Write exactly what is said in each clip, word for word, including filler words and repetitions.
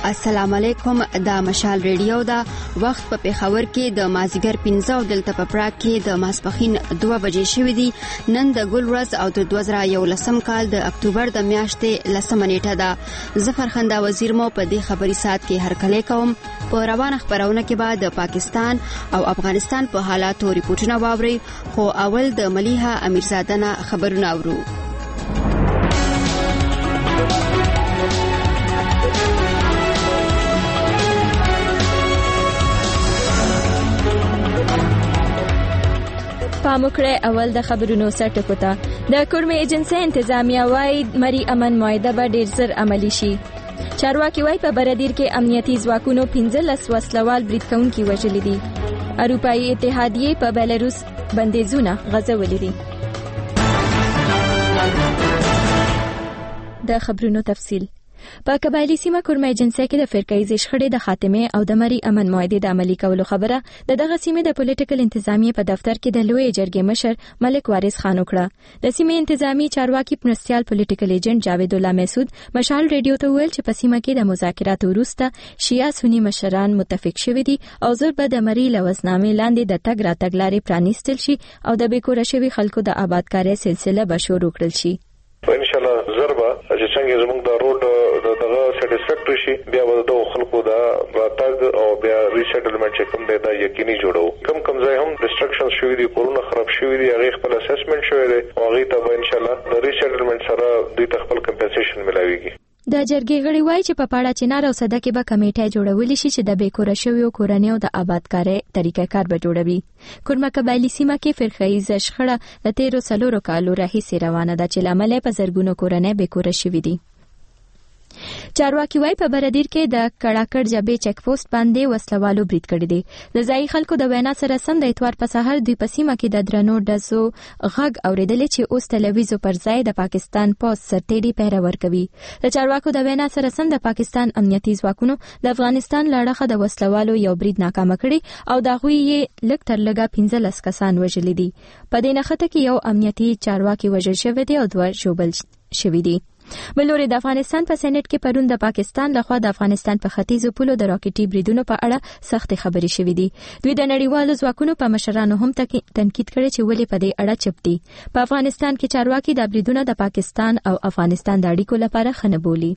السلام علیکم. دا مشال ریډیو دا وخت په پیښور کې د مازیګر پنځه او دلته په پراګ کې د ماسپخین دوه بجې شوې دي. نن د ګل ورځ او د دوه زره یولسم کال د اکتوبر د میاشتې لسمه نیټه ده. زه فرخنده وزیر مو په دې خبري سات کې هرکلی کوم. په روانه خبرونه کې بعد د پاکستان او افغانستان په حالاتو ریپورتونه واوري، خو اول د ملیحه امیرزاده نه خبرونه اورو. پاموکړه اول د خبرونو سرټکو ته. د کورمې ایجنسي انتظامیه وايي مری امن معاهده به ډیر زر عملی شي. چارواکي وايي په بردیر کې امنیتي ځواکونو پنځلس وسلوال برید کوونکي وژلي دي. اروپایي اتحادیه په بیلاروس بندیزونه غځولي دي. د خبرونو تفصیل. په قبایلی سیمه کورمه ایجنسي کې د فرقایي شخړې د خاتمه او د مری امن معاهده د عملي کولو خبره د دغه سیمه د پولیټیکل انتظامیه په دفتر کې د لوی جرګې مشر ملک وارث خان وکړه. د سیمه انتظامی چارواکي پرنسپل پولیټیکل ایجنټ جاوید الله مسعود مشال ریډیو ته ویل چې په سیمه کې د مذاکراتو وروسته شیعه سنی مشران متفق شوي دي او زر به د مری لوزنامې لاندې د تګ راتګ لارې پرانیستل شي او د بیکوره شوي خلکو د آبادکارۍ سلسله به شروع کړل شي. ان شاء الله ضربه چې څنګه زموږ د روډ دغه سټیسفیکټری شي، بیا به د خلکو د راتګ او بیا ریسټلمنټ چې کوم دی دا یقیني جوړو. کم کم ځای هم ریسټرکشن شوي دي، کورونه خراب شوي دي، هغه خپل اسسمنټ شوی دی او هغه ته به ان شاء الله د ریسټلمنټ سره دوی ته خپل کمپنسیشن ملاويږي. د جرګې غړي وایي چې په پاړه چنار او صده کې به کمیټه جوړول شي چې د بیکوره شویو کورنیو د آبادکارۍ طریقه کار به جوړوي. کورمه قبایلی سیمه کې فرقایي شخړه د تیرو څلورو کالو راهیسې روانه ده چې لامل په زرګونو کورنۍ بیکوره شوي دي. چارواکي وايي په بردیر کې د کړاکړ جبې چک پوسټ باندې وسلوالو برید کړی دی. د ځایي خلکو د وینا سره سم د اتوار په سحر دوی په سیمه کې د درنو ډزو غږ اوریدل چې اوس تلویزیون پر ځای د پاکستان پوس سرتېري پیره ورکوي. د چارواکو د وینا سره سم د پاکستان امنیتي ځواکونو د افغانستان لاړه د وسلوالو یو برید ناکام کړی او دا غوي یې لږ تر لږه پنځلس کسان وژلي دي. په دې نخته کې یو امنیتي چارواکي وژل شوی دی او دوه ژوبل شوي دي. بلوري د افغانستان په سېنات کې پرون د پاکستان لخوا د افغانستان په ختیځو پولو د راکټي بریدونو په اړه سخت خبرې شوې دي. دوی د نړیوالو ځواکونو په مشرانو هم تنقید کړی چې ولې په دې اړه چپ دي. په افغانستان کې چارواکي د بریدونو د پاکستان او افغانستان د اړیکو لپاره خنه بولي.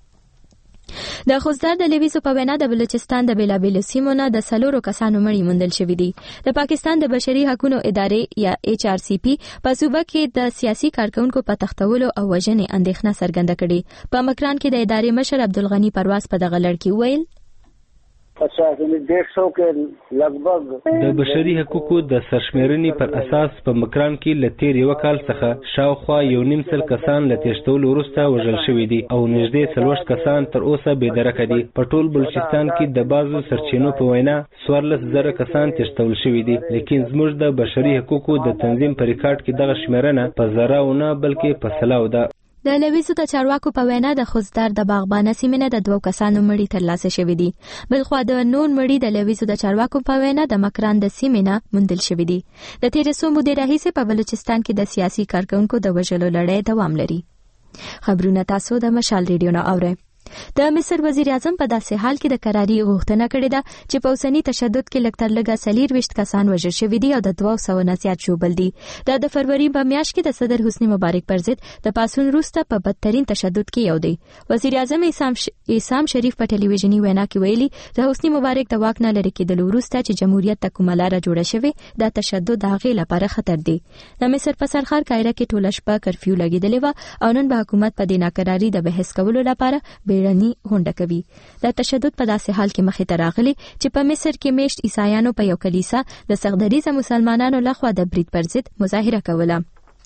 د خوزدار د لیویزو په وینا د بلوچستان د بیلابیلو سیمو نه د څلورو کسانو مړي موندل شوي دي. د پاکستان د بشري حقوقو ادارې یا ایچ آر سی پی په صوبه کې د سیاسي کارکونکو په تختولو او وژنې اندېښنه څرګنده کړې. په مکران کې د ادارې مشر عبدالغنی پرواز په دغه لړ کې ویل پچاس ډیڑھ سو کې لګ بھگ د بشري حقوقو د سرشمیرنې پر اساس په مکران کې له تیر یو کال څخه شاوخوا یو نیم سل کسان له تېښتولو وروسته وژل شوي دي او نږدې څلوېښت کسان تر اوسه بې درکه دي. په ټول بلوچستان کې د بعضو سرچینو په وینا څوارلس زره کسان تېښتول شوي دي، لیکن زموږ د بشري حقوقو د تنظیم په ریکارډ کې دغه شمیرنه په زراو نه بلکې په سلاو ده. د لیویزو د چارواکو په وینا د خوزدار د باغبانه سیمې نه د دوو کسانو مړي ترلاسه شوي دي. بلخوا د نور مړي د لیویزو د چارواکو په وینا د مکران د سیمې نه موندل شوي دي. د تېرې څو مودې راهیسې په بلوچستان کې د سیاسي کارکونکو د وژلو لړۍ دوام لري. خبرونه تاسو د مشال ریډیو نه اورئ. د مصر وزیر اعظم په داسې حال کې د قراري غوښتنه کړې ده چې په اوسني تشدد کې لږ تر لږه څلېرویشت کسان وژل شوي دي او د دوه سوه نه زیات ژوبل دي. دا د فروری په میاشت کې د صدر حسني مبارک پر ضد د پاڅون وروسته په بدترین تشدد کې یو دی. وزیر اعظم اسام شریف په ټلویزیوني وینا کې ویلي د حسني مبارک د واک نه لرې کېدلو وروسته چې جمهوریت ته کومه لاره جوړه شوې دا تشدد د هغې لپاره خطر دی. د مصر په سرخار قاهره کې ټوله شپه کرفیو لګېدلې وه او نن به حکومت په دې ناکراري د بحث کولو لپاره بیړني غونډه کوي. د تشدد په داسې حال کې مخې ته راغلی چې په مصر کې میشت عیسایانو په یو کلیسا د سغدریزه مسلمانانو لخوا د برید پر ضد مظاهره کوله.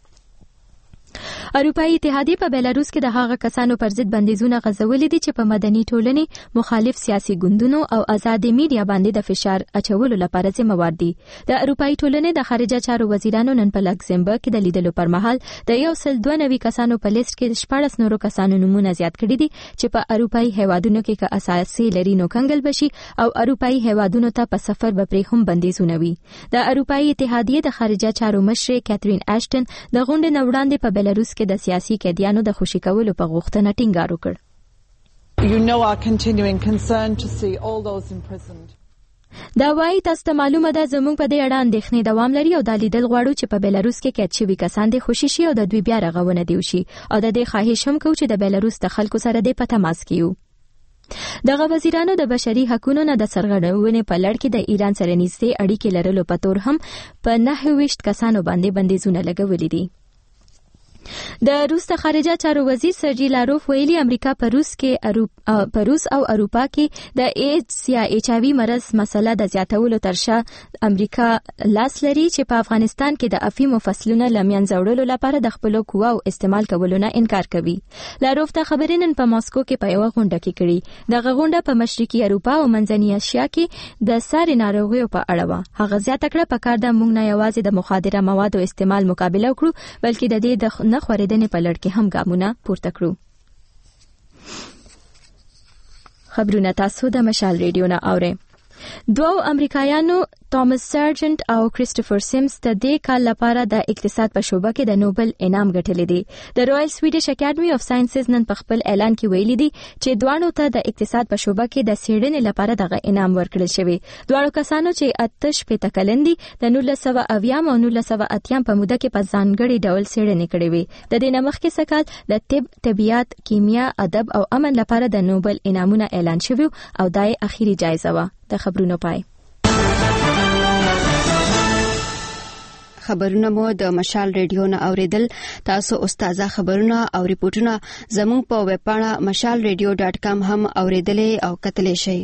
اروپایي اتحادیه په بیلاروس کې د هغه کسانو پر ضد بندیزونه غځولي دي چې په مدني ټولنې، مخالف سیاسي ګوندونو او آزاد میډیا باندې د فشار اچولو لپاره ذمہوار دي. د اروپایي ټولنې د خارجه چارو وزیرانو نن په لکزمبرګ کې د لیدلو پر مهال د یو سل دوه نوي کسانو په لیست کې شپاړس نورو کسانو نومونه زیات کړي دي چې په اروپایي هیوادونو کې که اساسي لري نو کنګل بشي او اروپایي هیوادونو ته په سفر به پرې هم بندیزونه وي. د اروپایي اتحادیه د خارجه چارو مشر کاترین اشټن د غونډې نه وړاندې په بیلاروس کې د سیاسي قیدیانو د خوشي کولو په غوښتنه ټینګار وکړ. You know our continuing concern to see all those imprisoned. دا وایي تاسو ته معلومه ده زموږ په دې اړه اندېښنې دوام لري او دا لیدل غواړو چې په بیلاروس کې قید شوي کسان دې خوشي شي او د دوی بیا رغونه دې وشي او د دې خواهش هم کوو چې د بیلاروس د خلکو سره دې په تماس کې یو. دغه وزیرانو د بشري حقوقو نه د سرغړونې په لړ کې د ایران سره نږدې اړیکې لرلو په تور هم په نهه ویشت کسانو باندې بندیزونه لګولي دي. د روس د خارجه چارو وزیر سرجی لاروف ویلي امریکا په روس کې په روس او اروپا کې د ایډز یا ایچ آی وي مرض مسله د زیاتولو ترشا امریکا لاس لري چې په افغانستان کې د افیمو فصلونه له منځه وړلو لپاره د خپلو قواو استعمال کولو نه انکار کوي. لاروف د خبرې نن په ماسکو کې په یوه غونډه کې کړې. دغه غونډه په مشرقي اروپا او منځنۍ اسیا کې د ساري ناروغیو په اړه وه. هغه زیاته کړه پکار ده موږ نه یوازې د مخدره موادو استعمال مقابله وکړو بلکې د دې د نه خورېدنې په لړ کې هم ګامونه پورته کړو. خبرونه تاسو د مشال ریډیو نه اورئ. دوو امریکایانو توماس سارجنټ او کریسټوفر سیمز د دې کال لپاره د اقتصاد په شوبه کې د نوبل انعام ګټلی دی. د رویل سویډش اکیډمي اف ساينسز نن په خپل اعلان کې ویلي دي چې دواړو ته د اقتصاد په شوبه کې د څېړنې لپاره دغه انعام ورکړل شوی. دواړو کسانو چې اته شپېته کلن دي د نولس سوه اویایم او نولس سوه اتیایم په موده کې په ځانګړي ډول څېړنې کړې وې. د دې نه مخکې څه کال د طب، طبیعت، کیمیا، ادب او امن لپاره د نوبل انعامونه اعلان شوي او دا یې اخیری جایزه وه. د خبرونو پای. خبرونه مو د مشال ریډیو نه اوریدل. تاسو استازه خبرونه او ریپورتونه زموږ په ویب پاڼه مشال ریډیو ډاټ کام هم اوریدلې او کتلې شئ.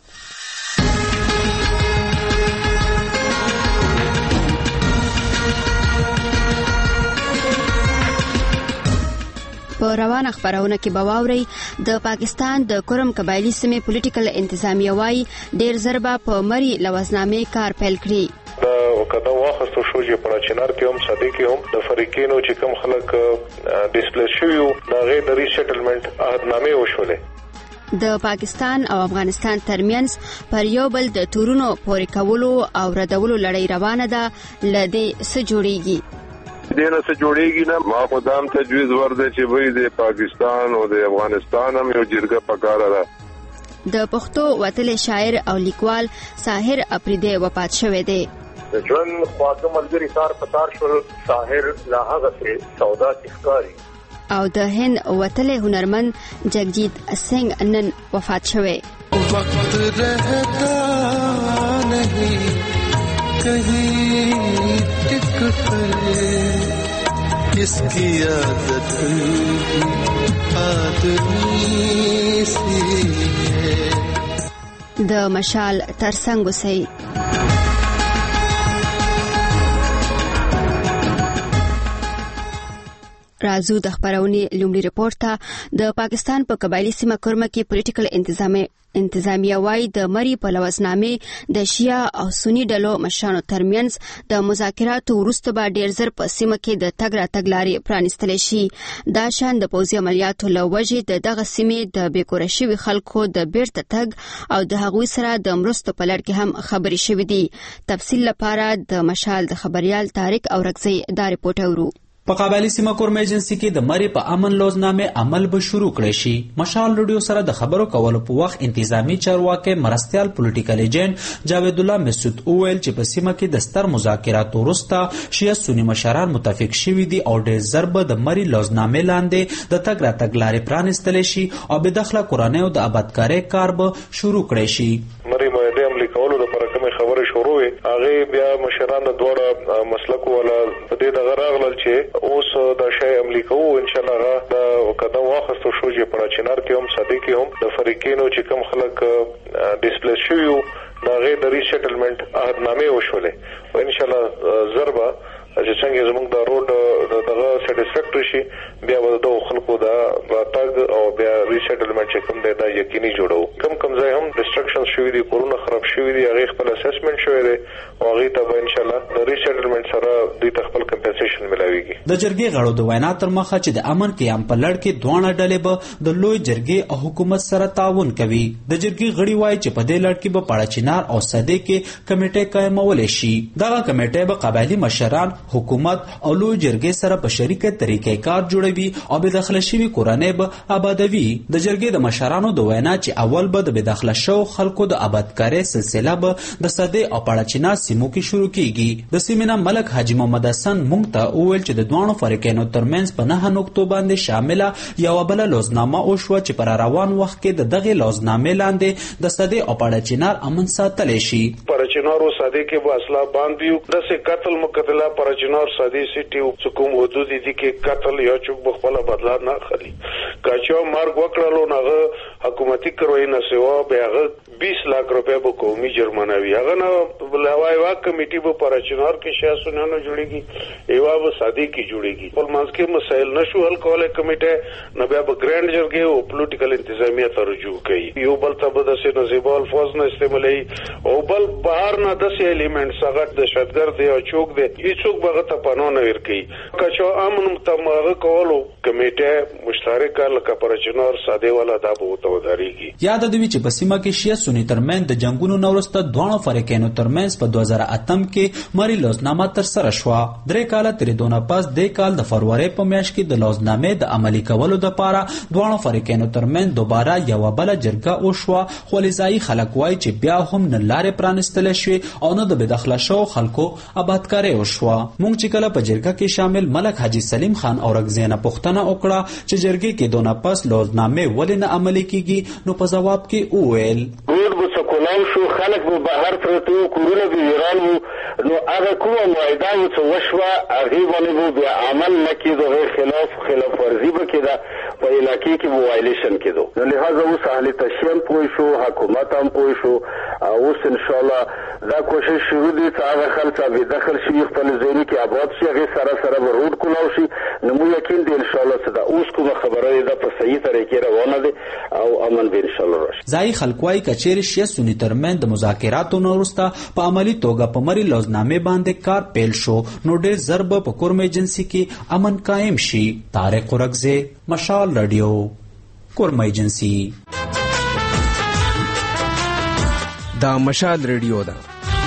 په روانه خبرونه کې به واورئ د پاکستان د کرم قبایلی سیمې پولیټیکل انتظامیه وايي ډېر زر به په مري لوزنامې کار پیل کړي. د قدم واخستو شو چې په چنار کې هم صدې کې هم د فریقینو چې کوم خلک ډیسپلیس شوي وو د هغې د ریسیټلمنټ عهدنامې وشولې. د پاکستان او افغانستان ترمنځ پر یو بل د تورونو پورې کولو او ردولو لړۍ روانه ده. له دې څه جوړیږي؟ دینه څه جوړیږي نه ما خدام تجویز ورده چې وای د پاکستان او د افغانستان هم یو جرګه پکاره ده. د پښتو وتلې شاعر او لیکوال ساحر اپریدی وفات شوی دی. د ژوند خواږه ملګري تار په تار شول ساحر لا هغه څه سودا ښکاري. او د هند وتلې هنرمند جگجیت سنگ نن وفات شوی. وقت رہتا نہیں کہیں ٹک کر اس کی عادت آدمی سی ہے. د مشال ترڅنګ اوسئ. رازو د خبرونې لومړي رپورت ته. د پاکستان په قبایلی سیمه کرمه کې پولیټیکل انتظامیه انتظامیه وايي د مری په لوزنامې د شیا او سنی ډلو مشرانو ترمنځ د مذاکراتو وروسته به ډېر زر په سیمه کې د تګ راتګ لارې پرانیستلی شي. دا شان د پوځي عملیاتو له وجې د دغه سیمې د بېکوره شوي خلکو د بیرته تګ او د هغوی سره د مرستو په لړ کې هم خبرې شوې دي. تفصیل لپاره د مشال د خبريال طارق اورکزی دا رپورټ اورو. په قبایلی سیمه کورم ایجنسی کې د مری په امن لوزنامې عمل به شروع کړی شي. مشال رادیو سره د خبرو کولو په وخت انتظامی چارواکي مرستيال پولیټیکل ایجنټ جاوید الله مسعود اویل چې په سیمه کې د ستر مذاکراتو وروسته شیعه سنی مشران متفق شوي دي او ډېر ضرب د مری لوزنامې لاندې د تګ راتګ لارې پرانیستل شي او به داخله کورانه او د آبادکارۍ کار به شروع کړی شي. مری معاهده عملي کولو لپاره کومه خبره شروع وي هغه بیا مشران دواړه مسلک ولا په دې دغه راغلل چې اوس د شای عملي کوو ان شاء الله دا قدم واخستو شو چې په چنار کې هم صدې کې هم د فریقینو چې کوم خلک ډیسپلیس شوي وو د هغې د ریسیټلمنټ عهدنامې وشولې او ان شاء الله ضربه چې څنګه زموږ د روډ دغه سټیسفیکټری شي بیا به د خلکو د راتګ او بیا ریسیټلمنټ چې کوم دی دا یقیني جوړو. کم کم ځای هم ډسټرکشن شوي دي کورونه خراب شوي دي هغې خپل اسسمنټ شوی دی او هغې ته به انشاءالله د ریسیټلمنټ سره دوی ته خپل کمپنسیشن ملاویږي. د جرګې غړو د وینا تر مخه چې د امن قیام په لړ کې دواړه ډلې به د لوی جرګې او حکومت سره تعاون کوي. د جرګې غړي وایي چې په دې لړ کې به پاړه چنار او صدې کې کمیټې قائمول شي. دغه کمیټې به قبایلی مشران حکومت او لوی جرګې سره په شریکه طریقې کار جوړوي او بې دخله شوي کورنۍ به آبادوي. د جرګې د مشرانو د وینا چې اول به د بې دخله شوو خلکو د آبادکارۍ سلسله به د سدې او پاړچینا سیمو کې شروع کیږي. د سیمې نه ملک حاجي محمد حسن موږ ته وویل چې د دواړو فریقینو ترمنځ په نهه نقطو باندې شامله یوه بله لوزنامه وشوه چې پر روان وخت کې د دغې لوزنامې لاندې د سدې او پاړچینار امن ساتلی شي. پاړچینار او سدې کې به اصلاح باندې وي. داسې قتل مقتله پاړچینار سدې سیټي او کوم حدود دي کې قتل یا چوک به خپله بدلا نه اخلي. که چا مرګ وکړلو نو هغه حکومتي کروي نه سوا به هغه بیس لاک روپے به قومي جرمانه وي. هغه نه لوای وا کمیټي به پاړچینار کې شاسونه نه جوړيږي ایوا به سدې کې جوړيږي. په منځ کې مسایل نشو حل کولای کمیټه نو بیا به ګرانډ جرګې او پولیټیکل انتظامیه ته رجوع کوي. یو بل ته به داسې نصیب الفاظ نه استعمالوي او بل بهر نه داسې الیمنټس هغه دهشتګرد دی او چوک دی هیڅوک به هغه ته پناه نه ورکوي. که چا امن ته هغه کولو کمیټه مشترکه لکه پاړچینار سدې والا دا به ورته ودرېږي. یاد دوی چې په سیمه کې شیعه سني ترمنځ د جنګونو نه وروسته دواړو فریقینو ترمنځ په دوه زره اتم کې مری لوزنامه ترسره شوه. درې کاله تېرېدو نه پس دې کال د فروری په میاشت کې د لوزنامې د عملي کولو دپاره دواړو فریقینو ترمنځ دوباره یوه بله جرګه وشوه، خو لیزایي خلک وایي چې بیا هم نه لارې پرانستلی شوې او نه د بېدخله شوو خلکو آبادکارۍ وشوه. موږ چې کله په جرګه کې شامل ملک حاجي سلیم خان اورکزي نه پوښتنه وکړه چې جرګې کې دونه پس لوزنامې ولې نه عملي کیږي، نو په جواب کې وویل روډ به سکولان شو، خلک به بهر پرته وو، کورونه به ویران وو، نو هغه کومه معاهده و چې وشوه هغې باندې به بیا عمل نه کېدو، هغې خلاف خلاف ورزي به کېده، په علاقې کې به وایلیشن کېدو. نو لحاظه اوس اهل تشیع هم پوه شو، حکومت هم پوه شو، اوس انشاءالله دا کوشش شروع دی چې هغه خلک بې دخل شي خپل ځایونو کې آباد شي، هغې سره سره به روډ کولاو شي. نو مو یقین دی انشاءالله چې دا اوس کومه خبره ده په صحیح طریقې روانه ده او امن به انشاءالله راشي. ځایي خلک وایي که چیرې شیعه سني ترمنځ د مذاکراتو نه وروسته په عملي توګه په مري لوزنامې باندې کار پیل شو نو ډېر ژر به په کورم ایجنسي کې امن قایم شي. طارق اورکزی، مشال رادیو، کورم ایجنسي. دا مشال رادیو ده.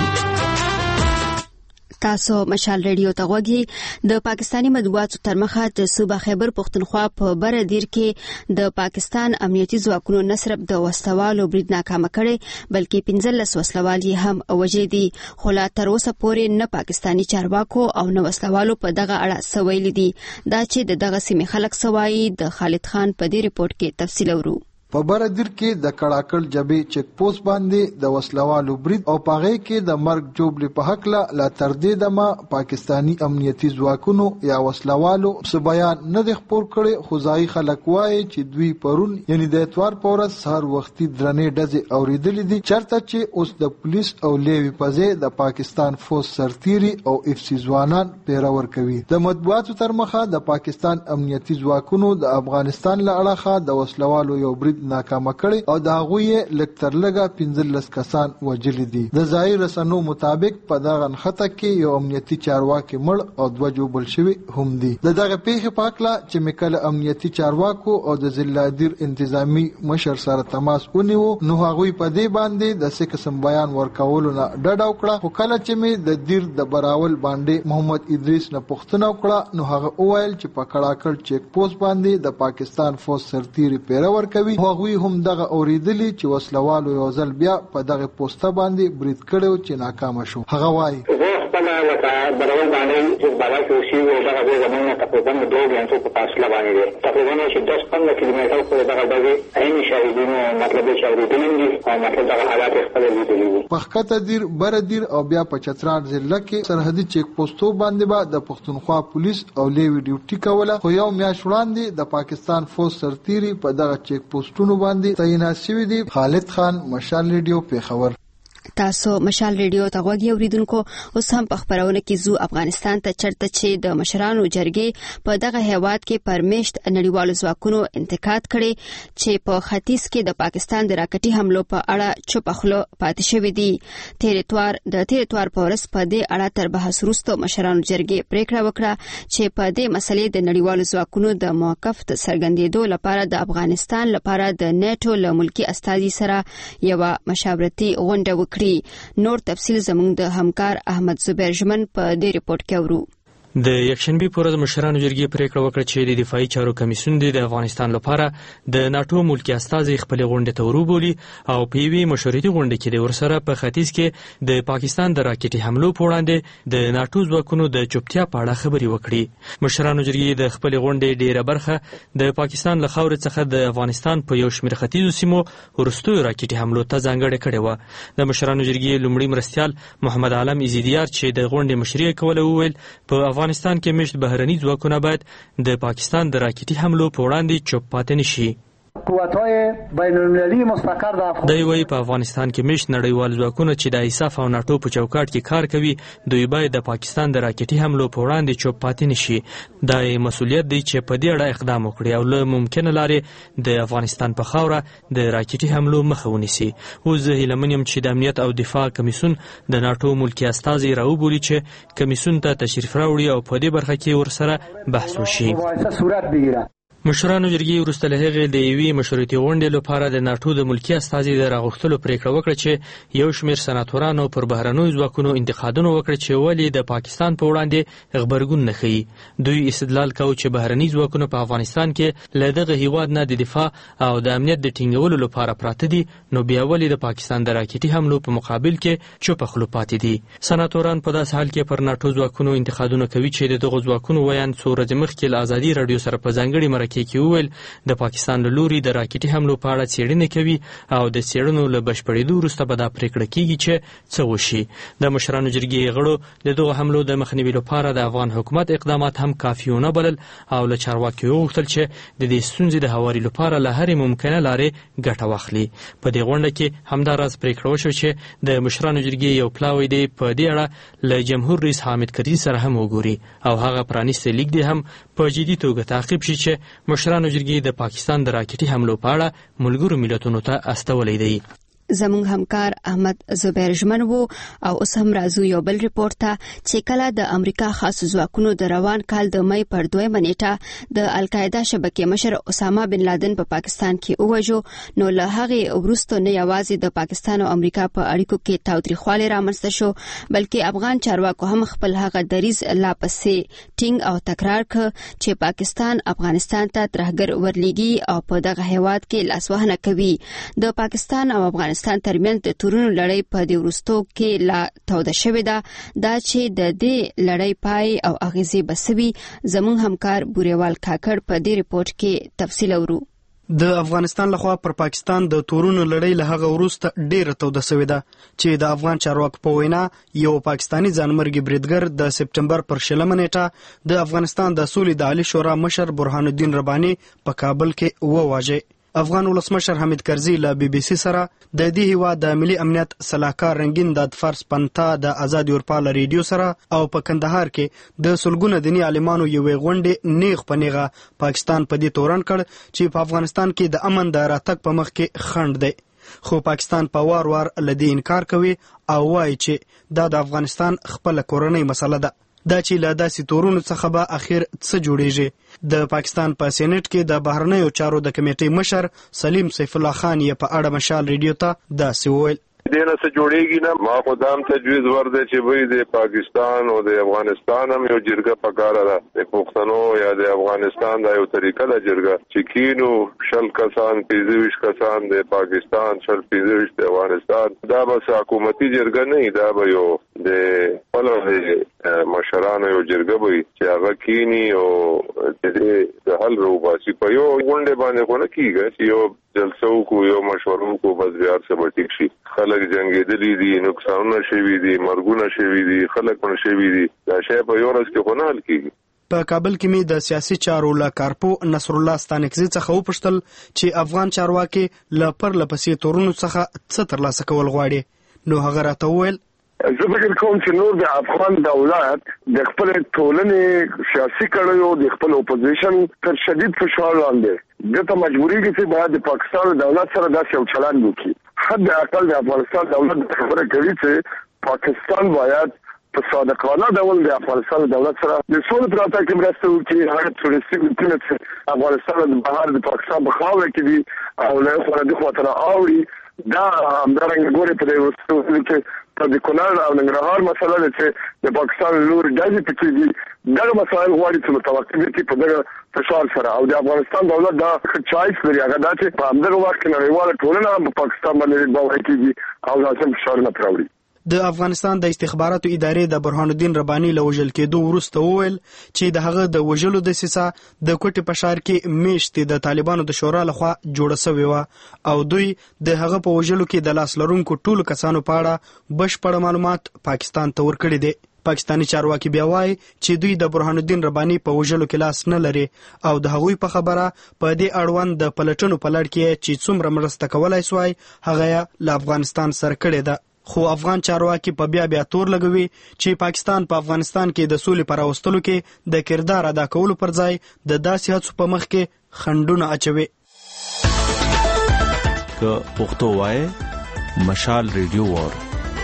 تاسو مشال رادیو ته غوږی. د پاکستاني مطبوعاتو تر مخه د صوبه خیبر پښتونخوا په بره دیر کې د پاکستان امنیتي ځواکونو نه صرف د وسلوالو برید ناکامه کړي بلکې پنځلس وسلوال یې هم وژلي دي، خو لا تر اوسه پورې نه پاکستاني چارواکو او نه وسلوالو په دغه اړه څه ویلي دي. دا چې د دغه سیمې خلک څه وایي د خالد خان په دې ریپورت کې تفصیل اورو. په بردیر کې د کړاکړ جبې چک پوسټ باندې د وسلوالو برید او پاغې کې د مرګ جوړې په حق لا تر دې دمه پاکستانی امنیتي ځواکونو یا وسلوالو څه بیان نه دی خپور کړي، خو ځایي خلک وایي چې دوی پرون یعنی د اتوار په ورځ سهار وختي درنې ډزې اورېدلې دي، چېرته چې اوس د پولیس او لیوي په ځای د پاکستان فوج سرتیري او اف سی ځوانان پیرور کوي. د مطبوعاتو تر مخه د پاکستان امنیتي ځواکونو د افغانستان له اړخه د وسلوالو یو برید ناکامه کړي او د هغوی یې لږ تر لږه پنځلس کسان وژلي دي. د ځایي رسنیو مطابق په دغه نښته کې یو امنیتي چارواکي مړ او دوه ژوبل شوي هم دي. د دغه پیښې په هکله چې مې کله امنیتي چارواکو او د ضلع دیر انتظامي مشر سره تماس ونیو نو هغوی په دې باندې د څه قسم بیان ورکولو نه ډډه وکړه، خو کله چې مې د دیر د براول باندې محمد ادریس نه پوښتنه وکړه نو هغه وویل چې په کړاکړ چیک پوسټ باندې د پاکستان فوج سرتیري پیرور کوي. هغوی هم دغه اوریدلی چې وسلوالو یو ځل بیا په دغه پوسټه باندې برید کړی چې ناکامه شو. هغه وایي خپله لکه براول باندې چې بالا کې اوسي او دغه ځای زموږ نه تقریبا د دوه غنټو په فاصله باندې دی، تقریبا چې دس پنځه کیلومتره پورې دغه ډزې عین شاهدینو مطلب یې چې اورېدلي دي او مطلب دغه حالات یې خپله لیدلي دي. په ښکته دیر، بره دیر او بیا په چترال ضلع کې سرحدي چیک پوسټو باندې به د پښتونخوا پولیس او لیوي ډیوټي کوله، خو یو میاشت وړاندې د پاکستان فوج سرتیري په دغه چیک پوسټونو باندې تعینات شوي دي. خالد خان، مشال ریډیو، پیښور. تاسو مشال ریډیو ته غوږی اوریدونکو. اوس هم په خبرونه کې زو افغانستان ته چرته چې د مشرانو جرګې په دغه هیواد کې پرمیشت نړیوالو ځواکونو انتقاد کړي چې په ختیځ کې د پاکستان د راکټي حملو په اړه چوپ خوله پاتې شوی دي. تیرتوار د تیرتوار په ورځ په دې اړه تر بحث وروسته مشرانو جرګې پریکړه وکړه چې په دې مسلې د نړیوالو ځواکونو د موقف ته څرګندېدو لپاره د افغانستان لپاره د نیټو له ملکی استازي سره یو مشاورتي غونډه وکړي. نور تفصیل زموږ د همکار احمد زبیر ژمن په دې ریپورت کې اورو. د یکشنبه پر ورځ مشرانو جرګې پریکړه وکړه چې د دفاعي چارو کمیسیون د افغانستان لپاره د ناتو ملکی استازي خپل غونډه ته وروبولي او په یوې مشورتي غونډه کې د ورسره په ختیځ کې د پاکستان د راکټي حملو په وړاندې د ناتو ځواکونو د چوپتیا په اړه خبرې وکړي. مشرانو جرګې د خپل غونډې ډیره برخه د پاکستان له خاورې څخه د افغانستان په یو شمېر ختیځو سیمو وروستیو راکټي حملو ته ځانګړې کړې وه. د مشرانو جرګې لومړي مرستیال محمد عالم ایزیدیار چې د غونډې مشري کوله وویل په افغانستان کې مشت بهرني ځواکونه باید د پاکستان د راکټي حملو په وړاندې چوپ پاتې نشي. قوت‌های بین‌المللی مستقر د افغانستان دوی په افغانستان کې مشت نړیوال ځواکونه چې د ایساف او ناتو په چوکاټ کې کار کوي دوی باید د پاکستان د راکټي حملو په وړاندې چوپ پاتې نشي. دا مسؤلیت دی چې په دې اړه اقدام وکړي او له ممکنه لارې د افغانستان په خاوره د راکټي حملو مخه ونیسي. اوس زه هیله من یم چې د امنیت او دفاع کمیسیون د ناتو ملکی استازي راوبولي چې کمیسیون ته تشریف راوړي او په دې برخه کې ورسره بحث وشي. مشرانو جرګې وروسته له هغې د یوې مشورتي غونډې لپاره د ناټو د ملکي استازي د راغوښتلو پریکړه وکړه چې یو شمېر سناتورانو پر بهرنیو ځواکونو انتقادونه وکړه چې ولې د پاکستان په وړاندې غبرګون نه ښیي. دوی استدلال کوي چې بهرني ځواکونه په افغانستان کې له دغه هیواد نه د دفاع او د امنیت د ټینګولو لپاره پراته دي نو بیا ولې د پاکستان د راکټي حملو په مقابل کې چوپه خوله پاتې دي. سناتوران په داسې حال کې پر ناټو ځواکونو انتقادونه کوي چې د دغو ځواکونو ویاند څو ورځې مخکې له ازادي راډیو سره په ځانګړې مرکه کې وویل د پاکستان له لوري د راکټي حملو په اړه څېړنې کوي او د څېړنو له بشپړېدو وروسته به دا پریکړه کیږي چې څه وشي. د مشرانو جرګې غړو د دغو حملو د مخنیوي لپاره د افغان حکومت اقدامات هم کافي ونه بلل او له چارواکیو وغوښتل چې د دې ستونزې د هواري لپاره له هرې ممکنه لارې ګټه واخلي. په دې غونډه کې همداراز پریکړه وشوه چې د مشرانو جرګې یو پلاوی دی په دې اړه له جمهور رئیس حامد کرزي سره هم وګوري او هغه پرانیستی لیک دی هم په جدي توګه تعقیب شي چې مشرانو جرګې د پاکستان د راکټي حملو په اړه ملګرو ملتونو ته استولی دی. زموږ همکار احمد زبیر ژمن وو او اوس هم راځو یو بل ریپورت ته چې کله د امریکا خاص ځواکونو د روان کال د مې پر دویمه نیټه د القاعده شبکې مشر اسامه بن لادن په پا پاکستان کې ووژو نو له هغې وروسته نه یوازې د پاکستان او امریکا په اړیکو کې تاوتریخوالی رامنځته شو بلکې افغان چارواکو هم خپل هغه دریځ لا پسې ټینګ او تکرار کړ چې پاکستان افغانستان ته ترهګر ورلېږي او په دغه هیواد کې لاسوهنه کوي. د پاکستان او افغانستان ترمنځ د تورونو لړۍ په دې وروستو کې لا توده شوې ده دا چې د دې لړۍ پای او اغیزې بسوي. زموږ همکار بوریوال کاکړ په دې ریپورت کې تفصیل اورو. د افغانستان لخوا پر پاکستان د تورونو لړۍ له هغه وروسته ډیره توده شوې ده چې د افغان چارواکو په وینا یو پاکستانی ځانمرګي بریدګر د سپټمبر پر شلمه نیټه د افغانستان د سولې د عالی شورا مشر برهان الدین رباني په کابل کې وواژه. افغان ولسمشر حامد کرزي له بي بي سي سره د دې هیواد د ملي امنیت سلاکار رنگین د فارس پنتا د آزاد اورپال ریډیو سره او په کندهار کې د سلګونه دیني عالمانو یوې غونډې نیغ په نیغه پاکستان په دې تورن کړ چې په افغانستان کې د امن د راتګ په مخ کې خنډ دی. خو پاکستان په وار وار لدی انکار کوي او وایي چې دا د افغانستان خپل کورنۍ مسله ده. دا چې له داسې تورونو څخه به اخر څه جوړیږي. د پاکستان په سینټ کې د بهرنیو چارو د کمیټې مشر سلیم سیف الله خان یې په اړه مشال ریډیو ته داسې وویل. دینه څه جوړیږي نه ما خدام تجویز ورده چې وای د پاکستان او د افغانستان هم یو جرګه پکاره ده د پښتنو یا د افغانستان د یو طریقه د جرګه چې کینو شل کسان پیزویش کسان د پاکستان شل پیزویش د افغانستان دا بس حکومتي جرګه نه دا به یو د خپل مشرانو یو جرګه وي چې هغه کینی او د دې د حل روباسي په یو غونډه باندې کو نه کیږي چې یو جلسو کو یو مشورو کو بس بیا څه بټیک شي. خلک جنگیدلی دي نقصانونه شوي دي مرګونه شوي دي خلک شوي دي دا شی په یو ورځ کې خو نه حل کیږي. په کابل کې می د سیاسي چارو له کارپو نصر الله ستانکزي څخه وپوښتل چې افغان چارواکي له پر لپسې تورونو څخه څه ترلاسه کول غواړي نو هغه راته وویل زه فکر کوم چې نور د افغان دولت د خپل ټولنې سیاسي کړیو د خپل اپوزیشن تر شدید فشار لاندې دته مجبوري کې چې باید د پاکستان دولت سره داسې یو چلند وکړي. حد اقل د افغانستان دولت خبره کوي چې پاکستان باید په صادقانه ډول د افغانستان دولت سره د سولې په راتګ کې مرسته وکړي. هغه تروریستي ګوندونه چې افغانستان د بهر د پاکستان په خاوره کې دي او له خوا د خوا تر اوړي دا همدارنګه ګوري په دې وروستیو کې په د کونړ او ننګرهار مسله ده چې د پاکستان لور ډزې پکې دي دغه مسایل غواړي چې متوقف دي په دغه فشار سره او د افغانستان دولت دا چایس لري هغه دا چې په همدغه وخت کې نړیواله ټولنه په پاکستان باندې باور کوي او لازم فشارونه پراوړي. د افغانستان د استخباراتو ادارې د برهان الدین رباني له وژل کېدو وروسته وویل چې د هغه د وژلو دسیسه د کوټې په ښار کې میاشتې د طالبانو د شورا لخوا جوړه سوې وه او دوی د هغه په وژلو کې د لاس لرونکو ټولو کسانو په اړه بشپړ معلومات پاکستان ته ورکړي دي. پاکستانی چارواکي بیا وایي چې دوی د برهان الدین رباني په وژلو کې لاس نه لري او د هغوی په خبره په دې اړوند د پلټنو په لړ کې چې څومره مرسته کولای سوای هغه یې له افغانستان سره کړې ده. خو افغان چارواکي په بیا بیا تور لګوي چې پاکستان په افغانستان کې د سولې پر راوستلو کې د کردار ادا کولو پر ځای د داسې هڅو په مخ کې خنډونه اچوي. که پښتو وایي مشال ریډیو وار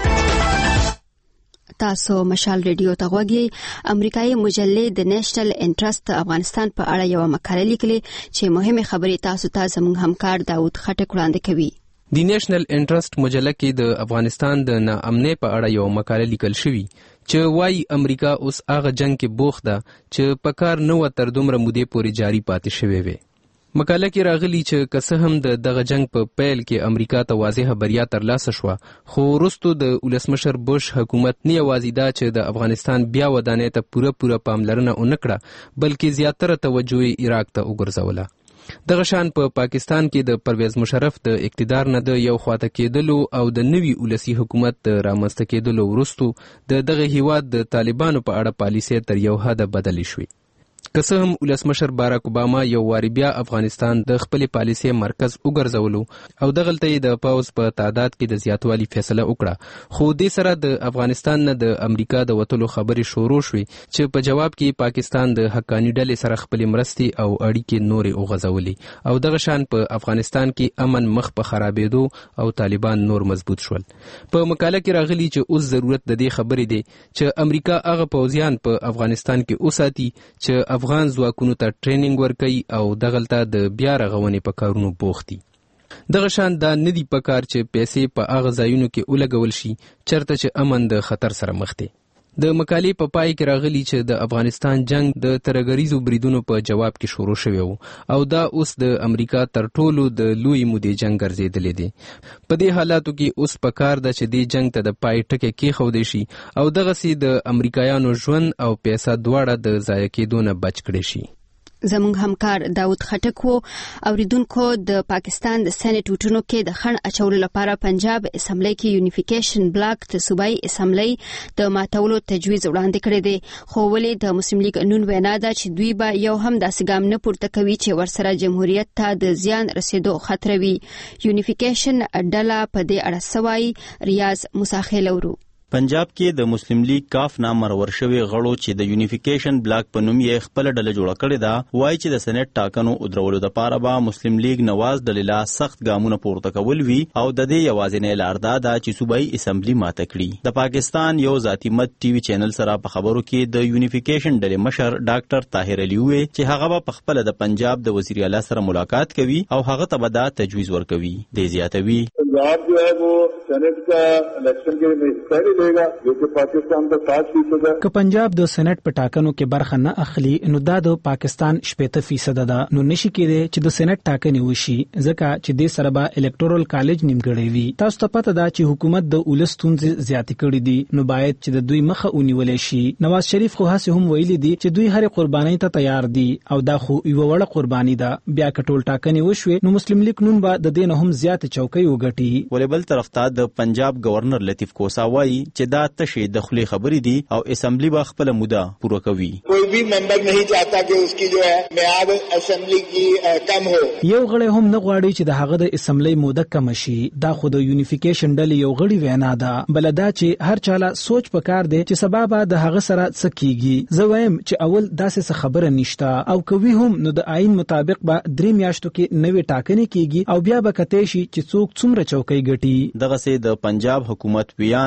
تاسو مشال ریډیو ته غوږی. امریکایي مجلې د نېشنل انټرست افغانستان په اړه یو مقاله لیکلې چې مهمه خبرې تاسو ته زموږ همکار داود خټک وړاندې کوي. د نېشنل انټرست مجله کې د افغانستان د ناامنۍ په اړه یو مقاله لیکل شوی چې وايي امریکا اوس هغه جنگ کې بوخت ده چې په کار نه و تر دومره مودې پورې جاری پاتې شوی وي. مقاله کې راغلی چې که څه هم د دغه جنگ په پیل کې امریکا ته واضحه بریا ترلاسه شوه خو وروسته د ولسمشر بوش حکومت نه یوازې دا چې د افغانستان بیا ودانۍ ته پوره پوره پاملرنه ونه کړه بلکې زیاتره توجه یې عراق ته وګرځوله. دغه شان په پا پاکستان کې د پرویز مشرف د اقتدار نه د یو خواته کېدلو او د نوي ولسی حکومت د رامنځته کېدلو وروسته د دغه هیواد د طالبانو په اړه پالیسي تر یو حده بدلې شوې. که څه هم ولسمشر باراک اوباما یو واری بیا افغانستان د خپلې پالیسۍ مرکز وګرځولو او دغلته یې د پوځ په تعداد کې د زیاتوالي فیصله وکړه خو دې سره د افغانستان نه د امریکا د وتلو خبرې شروع شوې چې په جواب کې پاکستان د حقاني ډلې سره خپلې مرستې او اړیکې نورې وغځولې او دغه شان په افغانستان کې امن مخ په خرابېدو او طالبان نور مضبوط شول. په مقاله کې راغلي چې اوس ضرورت د دې خبرې دی چې امریکا هغه پوځیان په افغانستان کې وساتي چې افغان ځواکونو ته ټریننګ ورکوي او دغلته د بیا رغونې په کارونو بوخت دي. دغه شان دا ندی پکار چې پیسې په هغه ځایونو کې ولګول شي چرته چې امن د خطر سره مخ دی. د مقالې په پای کې راغلی چې د افغانستان جنگ د ترهګریزو بریدونو په جواب کې شروع شوی و او دا اوس د امریکا تر ټولو د لوی مودې جنگ ګرځېدلی دی. په دې حالاتو کې اوس پکار ده چې دې جنگ ته د پای ټکی کېښودی شي او دغسې د امریکایانو ژوند او پیسه دواړه د ضایع کېدو نه بچ کړی شي. زموږ همکار داود خټک وو. اوریدونکو د پاکستان د سېنات وټونو کې د خڼ اچولو لپاره پنجاب اسمبلی کې یونیفیکیشن بلاک د صوبایي اسمبلی د ماتولو تجویز وړاندې کړی دی خو ولې د مسلم لیگ نون وینا ده چې دوی به یو هم داسې ګام نه پورته کوي چې ورسره جمهوریت ته د زیان رسیدو خطر وي. یونیفیکیشن ډله په دې اړه سوای ریاض مساخیلورو. پنجاب کې د مسلم لیگ کاف نام مرور شوی غړو چې د یونیفیکیشن بلاک په نوم یې خپل ډله جوړه کړې ده وایي چې د سېنات ټاکنو ودرولو لپاره به مسلم لیگ نواز ډلې سخت ګامونه پورته کول وي او د دې یوازینۍ لار دا ده چې صوبایي اسمبلی ماته کړي. د پاکستان یو ذاتی مت ټي وي چینل سره په خبرو کې د یونیفیکیشن ډلې مشر ډاکټر طاهر علي وویل چې هغه به په خپل د پنجاب د وزیر اعلی سره ملاقات کوي او هغه ته به دا تجویز ورکوي. دې زیاتوي पंजाब जो है वो सेनेट का इलेक्शन के में हिस्सा नहीं लेगा जो कि पाकिस्तान का सात फीसद है. که پنجاب د سېنات په ټاکنو کې برخه نه اخلي نو دا د پاکستان شپږ فیصد ده نو نشي کېدی چې د سېنات ټاکنې وشي ځکه چې د سره به الکټورل کالج نیمګړی وي. تاسو ته پته ده چې حکومت د ولس ستونزې زیاتې کړې دي نو باید چې د دوی مخه ونیول شي. نواز شریف خو هڅه هم ویلي دي چې دوی هر قربانۍ ته تیار دي او دا خو یو وړه قرباني ده. بیا کټول ټاکنې وشوي نو مسلم لیگ نون به د دې نه هم زیات چوکۍ وګټي. ولې بل طرف ته د پنجاب گورنر لطیف کوسا وایي چې دا تشې د خولې خبرې دي او اسمبلی به خپل موده پوره کوي. کوئی بھی ممبر نہیں چاہتا کہ اس کی جو ہے میعاد اسمبلی کی کم ہو. یو غړی هم نه غواړي چې د هغه د اسمبلی موده کم شي. دا خو د یونیفیکیشن ډلې یو غړي وینا ده بل دا چې هر چاله سوچ پکار دی چې سبب د هغه سره څه کیږي. زه وایم چې اول داسې خبره نشته او کوي هم نو د آئین مطابق به درې میاشتو کې نوې ټاکنې کیږي او بیا به کته شي چې څوک څومره چوکۍ ګټي. دغه سه د پنجاب حکومت ویان سېنات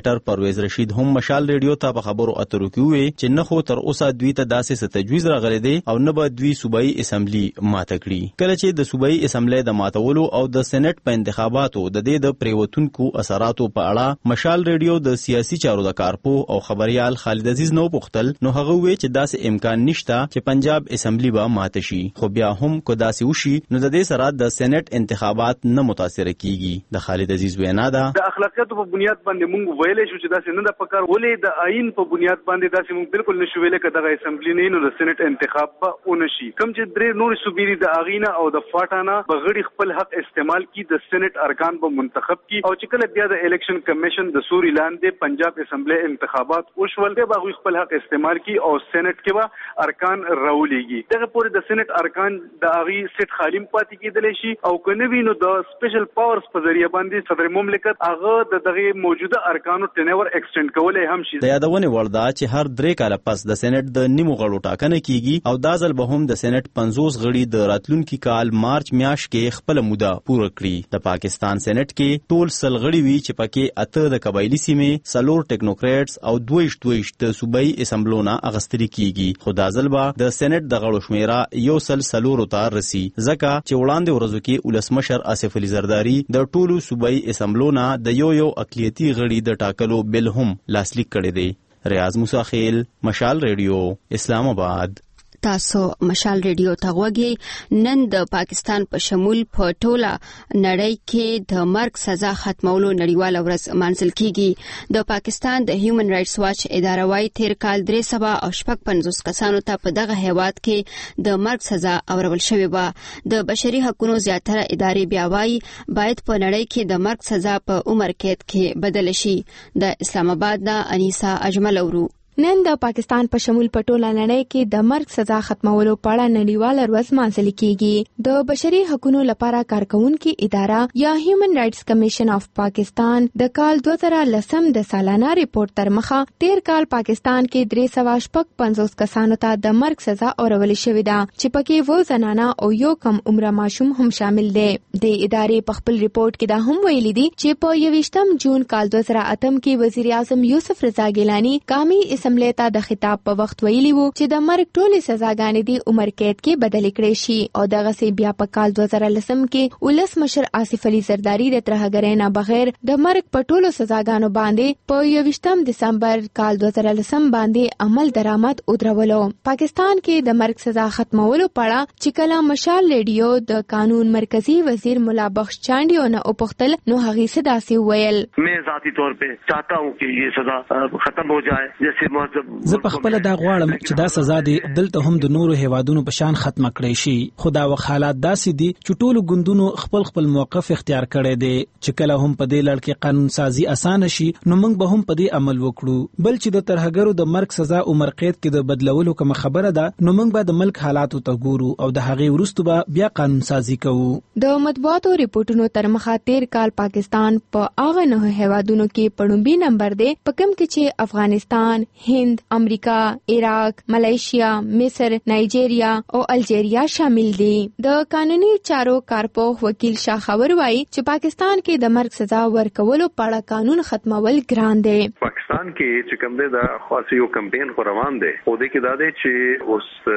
سېنیټر پرویز رشید هم مشال ریډیو ته په خبرو اترو کې وویل چې نه خو تر اوسه دوی ته داسې څه تجویز راغلی دی او نه به دوی صوبایي اسمبلی ماته کړي. کله چې د صوبایي اسمبلی د ماتولو او د سېنیټ په انتخاباتو د دې د پریوتونکو اثراتو په اړه مشال ریډیو د سیاسي چارو د کارپوه او خبريال خالد عزیز نو پوښتل نو هغه وی چې داسې امکان نشته چې پنجاب اسمبلی به ماته شي، خو بیا هم کو داسې وشي نو د دې سره د سېنیټ انتخابات نه متاثر کیږي. د خالد عزیز وینا ده د اخلاقیاتو په بنیاد باندې موږ ویلې شو چې داسې نه د پکار ولې د آئین په بنیاد باندې داسې موږ بالکل نشو ویلې چې دغه اسمبلی نه نو د سېنیټ انتخاب به ونشي. کوم چې درې نور صوبې د اغینا او د فاټانا بغړي خپل حق استعمال کی د سېنیټ ارکان به منتخب کی او چې کله بیا د الیکشن کمیشن د سوري لاندې پنجاب اسمبلی انتخابات وشول به هغه خپل حق استعمال کی او سېنیټ کې به ارکان راولېږي. دغه پورې د سېنیټ ارکان د اغي سیټ خالیم پاتې کېدل شي او کنه وینو د سپیشل پاورز په ذریعہ باندې صدر مملکت هغه د دغه موجوده ارکانو ټینور ایکسټند کولای هم شي. د یادونه وردا چې هر درې کال پس د سېنیټ د نیمو غړو ټاکنه کیږي او دا ځل به هم د سېنیټ پنځوس غړي د راتلونکي کال مارچ میاشت کې خپل موده پوره کړي. د پاکستان سېنیټ کې ټول سل غړي وی چې پکې اته د قبایلی سیمې، سلور ټیکنوکریټس او دویش دویش د صوبایي اسمبلونه اغستري کیږي. خدا ځل به د سېنیټ د غړو شمیره یو سل سلور ته رسی ځکه چې وړاندې ورځو کې ولسمشر آصف علي زرداری د ټولو صوبایي اسمبلونه د یو یو اقلیتي غړي د ټاکلو بل هم لاسلیک کړی دی. ریاض موسی خیل، مشال ریډیو، اسلام آباد. تاسو مشال ریډیو ته غوږی. نن د پاکستان په شمول په ټوله نړۍ کې د مرګ سزا ختمولو نړیواله ورځ مانځل کیږي. د پاکستان د هیومن رائټس واچ اداره وايي تیر کال درې سوه او شپږ پنځوس کسانو ته په دغه هیواد کې د مرګ سزا اورول شوې وه. د بشري حقوقو زیاتره ادارې بیا وايي باید په نړۍ کې د مرګ سزا په عمر قید کې بدل شي. د اسلام آباد نه انیسا اجمل اورو. نن د پاکستان په شمول په ټوله نړۍ کې د مرګ سزا ختمولو په اړه نړیواله ورځ مانځل کیږي. د بشري حقوقو لپاره کارکونکو اداره یا هیومن رائټس کمیشن اف پاکستان د کال دوه زره لسم د سالانه ریپورت تر مخه تیر کال پاکستان کې درې سوه شپږ پنځوس کسانو ته د مرګ سزا اورول شوې ده چې پکې وو زنانه او یو کم عمره ماشوم هم شامل دي. د ادارې په خپل ریپورت کې دا هم ویلي دي چې په یوویشتم جون کال دوه زره اتم کې وزیر اعظم یوسف رضا ګیلانی قومي اسمبلی ته د خطاب په وخت ویلي وو چې د مرګ ټولې سزاګانې د عمر قید کې بدل کړي شي او دغه سي بیا په کال دوه زره لسم کې ولسمشر آصف علي زرداری د ترهګرۍ نه بغیر د مرګ په ټولو سزاګانو باندې په یوویشتم دسمبر کال دوه زره لسم باندې عمل درآمد ودرولو. پاکستان کې د مرګ سزا ختمولو په اړه چې کله مشال ریډیو د قانون مرکزی وزیر مولا بخش چانډیو نه وپوښتل نو هغه صدا سي ویل मैं ذاتی طور पे चाहता हूं कि ये सजा ختم हो जाए जैसे زه په خپل دا غواړم چې دا سزا دې دلته هم د نورو هیوادونو په شان ختمه کړی شي. خو دا وخت حالات داسې دي چې ټولو ګوندونو خپل خپل موقف اختیار کړی دی چې کله هم په دې لړ کې قانون سازي اسانه شي نو موږ به هم په دې عمل وکړو. بل چې د ترهګرو د مرګ سزا عمر قید کې د بدلولو کوم خبره ده نو موږ به د ملک حالاتو ته ګورو او د هغې وروسته به بیا قانون سازي کوو. د مطبوعاتو ریپورتونو تر مخه تیر کال پاکستان په هغه نه هیوادونو کې پړومبي نمبر دی په کوم کې چې افغانستان، هند، امریکا، عراق، ملایشیا، مصر، نایجیریا او الجیریا شامل دي. د قانوني چارو کارپوه وکیل شاخور وایي چې پاکستان کې د مرګ سزا ورکولو په اړه قانون ختمول ګران دي. پاکستان کې چې کوم دی د خاص یو کمپین خو روان دی او د کې دا دی چې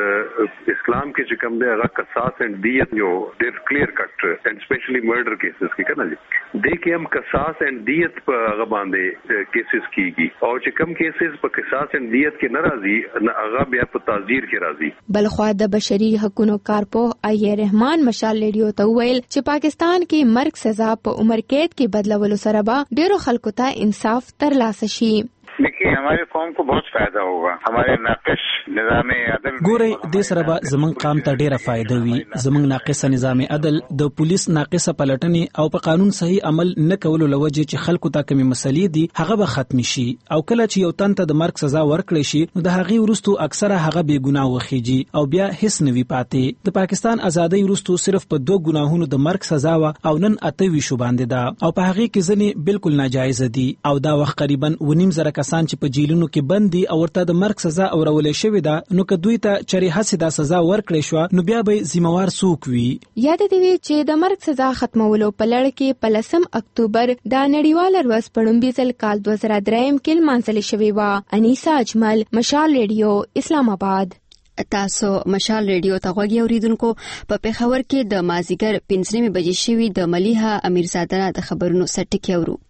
اوس اسلام کې چې کوم دی هغه قصاص اند دیت یو ډېر کلیر کټ اند سپیشلی مرډر کیسز کې کنه دي د کې هم قصاص اند دیت په هغه باندې کیسز کیږي او چې کوم کیسز په قصاص اند دیت کې ناراضي نه هغه بیا په تعزیر کې راضي. بلخوا د بشري حقوقو کارپوه ای رحمان مشال ریډیو ته ویل چې پاکستان کې مرګ سزا په عمر قید کې بدلولو سره به ډیرو خلکو ته انصاف ترلاسه شي. देखिए हमारे कौम को बहुत फायदा होगा हमारे नाक़िस निज़ाम अदल ګوري د سره به زمون قام ته ډیره فائدہ وي. زمون ناقص نظام عدل د پولیس ناقصه پلټنې او په قانون صحیح عمل نه کولو لوجه چې خلکو ته کمی مسلې دي هغه به ختم شي او کله چې یو تن ته د مرګ سزا ورکړي شي نو د هغې وروسته اکثره هغه بې ګناه وخیږي او بیا هیڅ نه وي پاتې. د پاکستان ازادۍ وروسته صرف په دوه ګناهونو د مرګ سزا و او نن اته وی شو باندې ده او په هغې کې ځنې بالکل ناجایز دي او دا وخت قریبا ونیم زره کسان چې په جیلونو کې بند دي او ورته د مرګ سزا اورولې شوې ده، نو که دوی ته چرې هسې دا سزا ورکړې شوه نو بیا به ذمہوار څوک وي؟ یاد دی وی چې د مرګ سزا ختمولو په لړ کې په لسم اکتوبر د نړیواله ورځ په لومړي ځل کال دوه زره درې کې لمانځل شوې وه. انیسا اجمل، مشال ریډیو، اسلام آباد. تاسو مشال ریډیو ته غوږی اوریدونکو. په پیښور کې د مازیګر پنځه بجې شوي د ملیحه امیرزاده د خبرونو سرټکی اورو.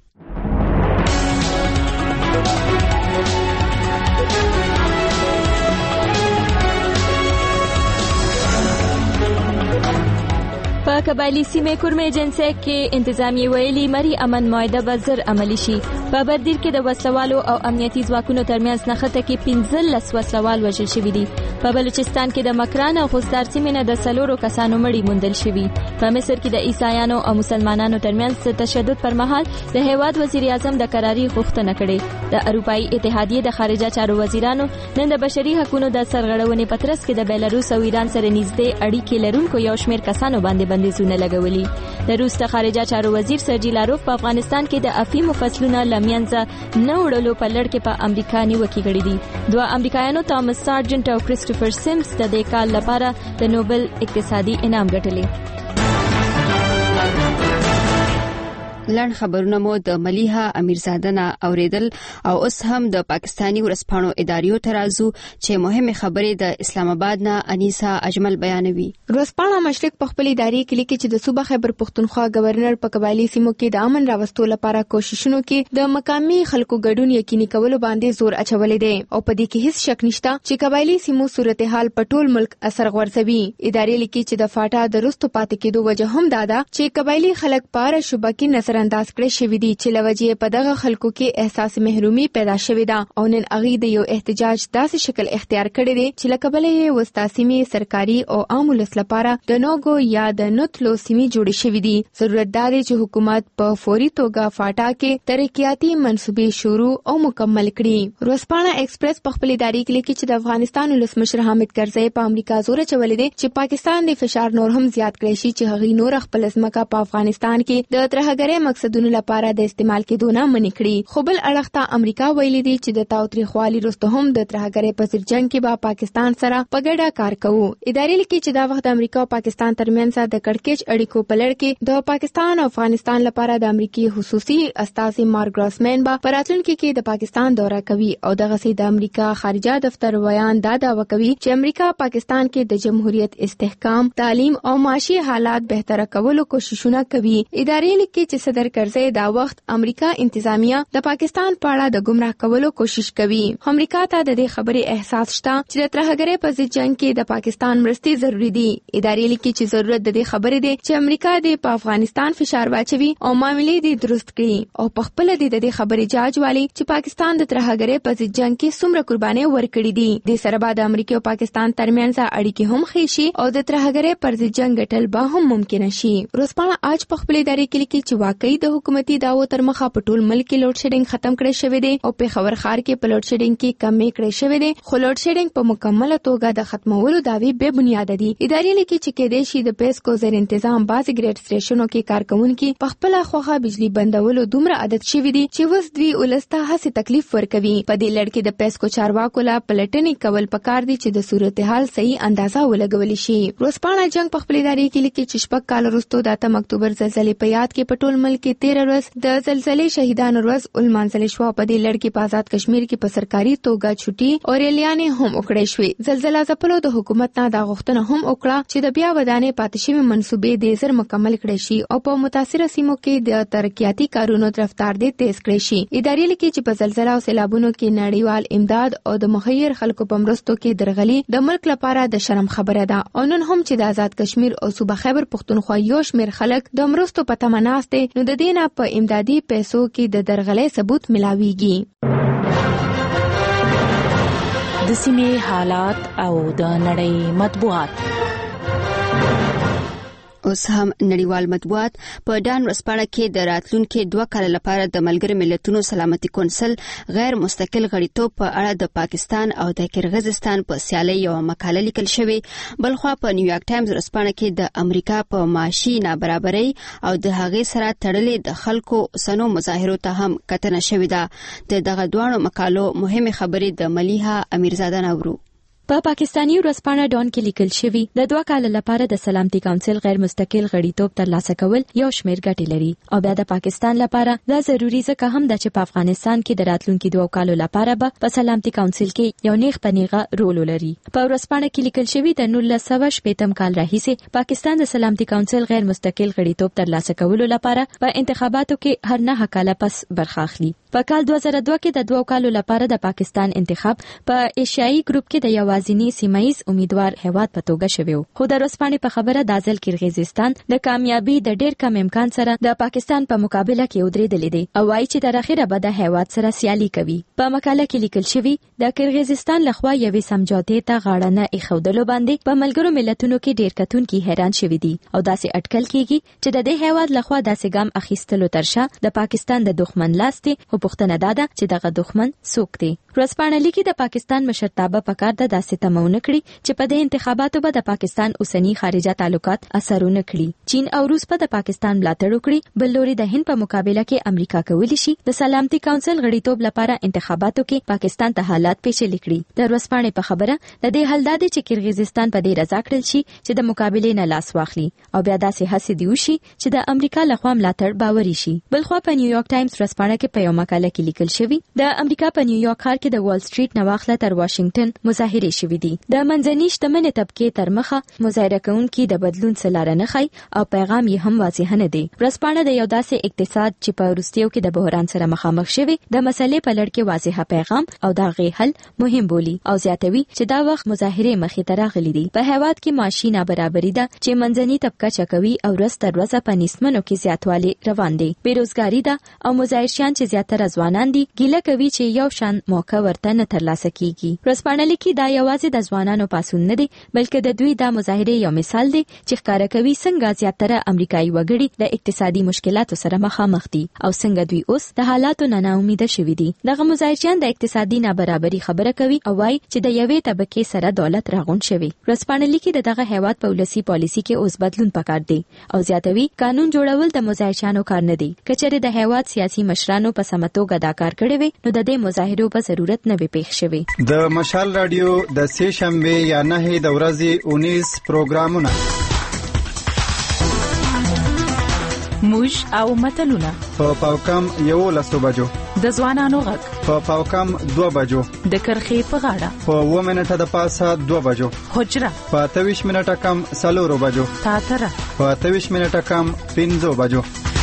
په قبایلی سیمه کورمه ایجنسی کې انتظامیه ویلي مری امن معاهده به زر عملی شي. په بردیر کې د وسلوالو او امنیتي ځواکونو ترمنځ نښته کې پنځلس وسلوال وژل شوي دي. په بلوچستان کې د مکران او خوزدار سیمې نه د څلورو کسانو مړي موندل شوي. په مصر کې د عیسایانو او مسلمانانو ترمنځ تشدد پر مهال د هیواد وزیر اعظم د قراري غوښتنه کړې. د اروپאי اتحادیې د خارجه چارو وزیرانو نن د بشري حقوقو د سرغړونې په ترڅ کې د بیلاروس او ایران سره نږدې اړیکې لرونکو یو شمېر کسانو باندې بندیزونه لګولي. د روس د خارجه چارو وزیر سرجی لاروف په افغانستان کې د افیمو فصلونو لمینځه نه وړلو په لړ کې په امریکا نیوکې کړې دي. دوه امریکایانو توماس سارجنټ او کریسټوفر سیمز د دې کال لپاره د نوبل اقتصادي انعام ګټلی. لړ خبرونه مو د ملیحه امیرزاده نه اوریدل او اوس هم د پاکستانی ورځپاڼو اداریو ترازو چې مهمه خبرې د اسلام آباد نه انیسا اجمل بیانوي. ورځپاڼه مشرق په خپل اداري کې لیکي چې د صوبه خیبر پختونخوا گورنر په قبایلی سیمو کې د امن راوستلو لپاره کوششونو کې د مقامی خلکو ګډون یقیني کولو باندې زور اچولې دی او په دې کې هیڅ شک نشته چې قبایلی سیمو صورتحال په ټول ملک اثر غورځوي. اداري لیکي چې د فاټا د رستو پاتې کېدو وجه هم دا ده چې قبایلی خلک په شوبه کې نظر انداز کړی شوی دي چې لوجې په دغه خلکو کې احساس محرومي پیدا شوی ده او نن اغي د یو احتجاج داسې شکل اختیار کړی دی چې لکبلې یې وستاسیمي سرکاري او عام ولس لپاره د نوګو یا د نوتلو سیمي جوړې شوی دي. ضرورت ده چې حکومت په فوري توګه فاټا کې ترقیاتي منصوبې شروع او مکمل کړي. ورځپاڼه ایکسپریس په خپل اداري کې لیکي چې د افغانستان ولسمشر حامد کرزی په امریکا زور چولې دي چې پاکستان د فشار نور هم زیات کړي شي چې هغه نور خپل ځمکه په افغانستان کې د ترهګرۍ مقصدونو لپاره د استعمال کېدو نه منې کړي. خو بل اړخ ته امریکا ویلي دي چې د تاوتریخوالي وروسته هم د ترهګرۍ په ضد جنګ کې به پاکستان سره په ګډه کار کوو. ادارې لیکي چې دا وخت د امریکا او پاکستان ترمنځ د کړکېچ اړیکو په لړ کې د پاکستان او افغانستان لپاره د امریکای خصوصي استازي مارک ګراسمن به په راتلونکي کې د پاکستان دوره کوي او دغه سي د امریکا خارجه دفتر ویان دا دعوه کوي چې امریکا پاکستان کې د جمهوریت استحکام، تعلیم او معاشي حالات بهتر کولو کوششونه کوي. ادارې لیکي چې صدر کرزی دا وخت امریکا انتظامیه د پاکستان په اړه د گمراه کولو کوشش کوي. امریکا ته د دې خبرې احساس شته چې د ترهګرۍ په ضد جنگ کې د پاکستان مرستې ضروری دي. ادارې لیکي چې ضرورت د دې خبرې دی چې امریکا د په افغانستان فشار واچوي او معاملې دې درست کړي او په خپل د دې خبرې جاج والی چې پاکستان د ترهګرۍ په ضد جنگ کې څومره قرباني ورکړي دي. د سره بعد امریکا او پاکستان ترمنځ اړیکې هم ښه شي او د ترهګرۍ پر ضد جنگ ګټل به هم ممکن شي. ورځپاڼه آج په خپل ادارې کې لیکي چې واقعي د حکومتي داو تر مخه په ټول ملک کې لوډ شیډینګ ختم کړی شوی دی او په خبر خار کې په لوډ شیډینګ کې کمی کړی شوی دی خو لوډ شیډینګ په مکمله توګه د ختمولو داوی به بنیاد دي. ادارې لیکي چې کې د شي د پیسکو زیر تنظیم باز ګریډ سټیشنونو کې کارکونکو په خپل خوخه بجلی بندولو دومره عادت شوی دي چې وس دوی ولسته هڅه تکلیف ورکوي. په دې لړ کې د پیسکو چارواکو لا پلټنې کول پکار دي چې د صورتحال صحیح اندازا ولګول شي. ورځپاڼه جنگ په خپل ادارې کې لیکي چې شپږ کال وروسته د اتم اکتوبر زلزلې په یاد کې په ټول ملک کې تیره ورځ د زلزلې شهیدانو ورځ ولمانځل شو. په دې لړ کې په آزاد کشمیر کې په سرکاري توګه چھټي او ریلیانې هم وکړې شوې. زلزلہ ځپلو د حکومت نه دا غوښتنه هم وکړه چې د بیا ودانې پاتې شوی منصوبې د زر مکمل کړي شي او په متاثره سیمو کې د ترقیاتي کارونو رفتار دې تیز کړي شي. ادارې لیکي چې په زلزلہ او سیلابونو کې نړیوال امداد او د مخیر خلکو په مرستو کې درغلي د ملک لپاره د شرم خبره ده او نن هم چې د آزاد کشمیر او صوبه خیبر پختونخوا یو شمیر خلک د مرستو په تمه ناست نو د دې نه په امدادي پیسو کې د درغلۍ ثبوت ملاويږي. د سیمې حالات او د نړۍ مطبوعات. اوس هم نړیوال مطبوعات په ډان ورځپاڼه کې د راتلونکي دوه کال لپاره د ملګرو ملتونو سلامتي کونسل غیر مستقل غړیتوب په اړه د پاکستان او د کرغیزستان په سیالۍ یو مقاله لیکل شوې. بلخوا په نیویارک ټایمز ورځپاڼه کې د امریکا په معاشي نابرابرۍ او د هغې سره تړلې د خلکو سنو مظاهرو ته هم کتنه شوې ده. د دغه دواړو مقالو مهمه خبرې د ملیحه امیرزاده نورو په پاکستانی ورځپاڼه ډان کې لیکل شوی د دوه کال لپاره د سلامتي کونسل غیر مستقل غړیتوب ترلاسه کول یو شمېر ګټې لري او بیا د پاکستان لپاره دا ضروری ځکه هم د چې په افغانستان کې د راتلونکي دوه کالو لپاره به په سلامتي کونسل کې یو نیغ پنیغه رول لري. په ورځپاڼه کې لیکل شوی د نولس سوه شپږم کال راهیسې پاکستان د سلامتي کونسل غیر مستقل غړیتوب ترلاسه کولو لپاره په انتخاباتو کې هر نه کاله پس برخه اخلي. په کال دوه زره دوه کې د دوه کالو لپاره د پاکستان انتخاب په ایشیایي ګروپ کې د یوازینی سیمایي امیدوار هیواد په توګه شوی و. خو د رسپانې په خبره د ځل کرغیزستان د کامیابی د ډیر کم امکان سره د پاکستان په مقابله کې ودرېدلې دي او وايي چې تر اخره به د هیواد سره سیالي کوي. په مقاله کې لیکل شوی د کرغیزستان لخوا یوې سمجھوتې ته غاړه نه ایښودلو باندې په ملګرو ملتونو کې ډیر کتونکي حیران شوي دي او داسې اټکل کیږي چې د دې هیواد لخوا داسې ګام اخیستلو ترشا د پاکستان د دښمن لاس دی. خو پوښتنه دا ده چې دغه دښمن څوک دی. ورځپاڼه لیکي د پاکستان مشرتابه پکار ده داسې تمونه کړي چې په دې انتخاباتو به د پاکستان اوسنی خارجه تعلقات اثرونه کړي. چین او روس په د پاکستان ملاتړ وکړي. بل لوري د هند په مقابله کې امریکا کولی شي د سلامتي کونسل غړیتوب لپاره انتخاباتو کې پاکستان ته حالات پیچلي کړي. د ورځپاڼې په خبره د دې حل دادي چې کرغیزستان په دې رضا کړل شي چې د مقابلې نه لاس واخلي او بیا داسې هڅې دی وشي چې د امریکا لخوا ملاتړ باوري شي. بلخوا په نیویارک ټایمز ورځپاڼه کې په یو مقاله کې لیکل شوی د امریکا په نیویارک ښار کې د وال سټریټ نه واخله تر واشنگټن مظاهرې شوې دي. د منځني شتمنې طبقې تر مخه مظاهره کوونکي د بدلون څه لاره نه ښیي او پیغام یې هم واضح نه دی. ورځپاڼه د یو داسې اقتصاد چې په وروستیو کې د بحران سره مخامخ شوی د مسلې په لړ کې واضح پیغام او د هغې حل مهم بولي او زیاتوي چې دا وخت مظاهرې مخې ته راغلي دي. په هیواد کې معاشي نابرابري ده چې منځني طبقه چکوي او ورځ تر ورځه په نسبتونو کې زیاتوالی روان دی. بیروزګاری ده او مظاهرشیان چې زیاتره ځوانان دي ګیله کوي چې یو شان موقع ورته نه ترلاسه کیږي. ورځپاڼه لیکي دا یوازې د ځوانانو پاسون نه دی بلکې د دوی د مظاهرې یو مثال دی چې ښکاره کوي څنګه زیاتره امریکایي وګړي د اقتصادي مشکلاتو سره مخامخ دي او څنګه دوی اوس د حالاتو نه ناامیده شوي دي. دغه مظاهرچیان د اقتصادي نابرابري خبره کوي او وايي چې د یوې طبقې سره دولت راغون شوی. ورځپاڼه لیکي د دغه هیواد په ولسی پالیسي کې اوس بدلون پکار دی او زیاتوي قانون جوړول د مظاهرچیانو کار نه دی. کچره د هیواد سیاسي مشرانو په سمتوګه دا کار کړی وي نو د دې مظاهرو په ضرورت نه وي پېښ شوی. د مشال رادیو د سه شنبه یا نه د ورځې اونیس پروګرامونه موج او متلونه په پاوکم یو لسو بجو د ځوانانو غږ په پاوکم دوه بجو د کرخې په غاړه په و منټه د پاسه دوه بجو حجره په تهویش منټه کم سلورو بجو تاتره په تهویش منټه کم پنځو بجو.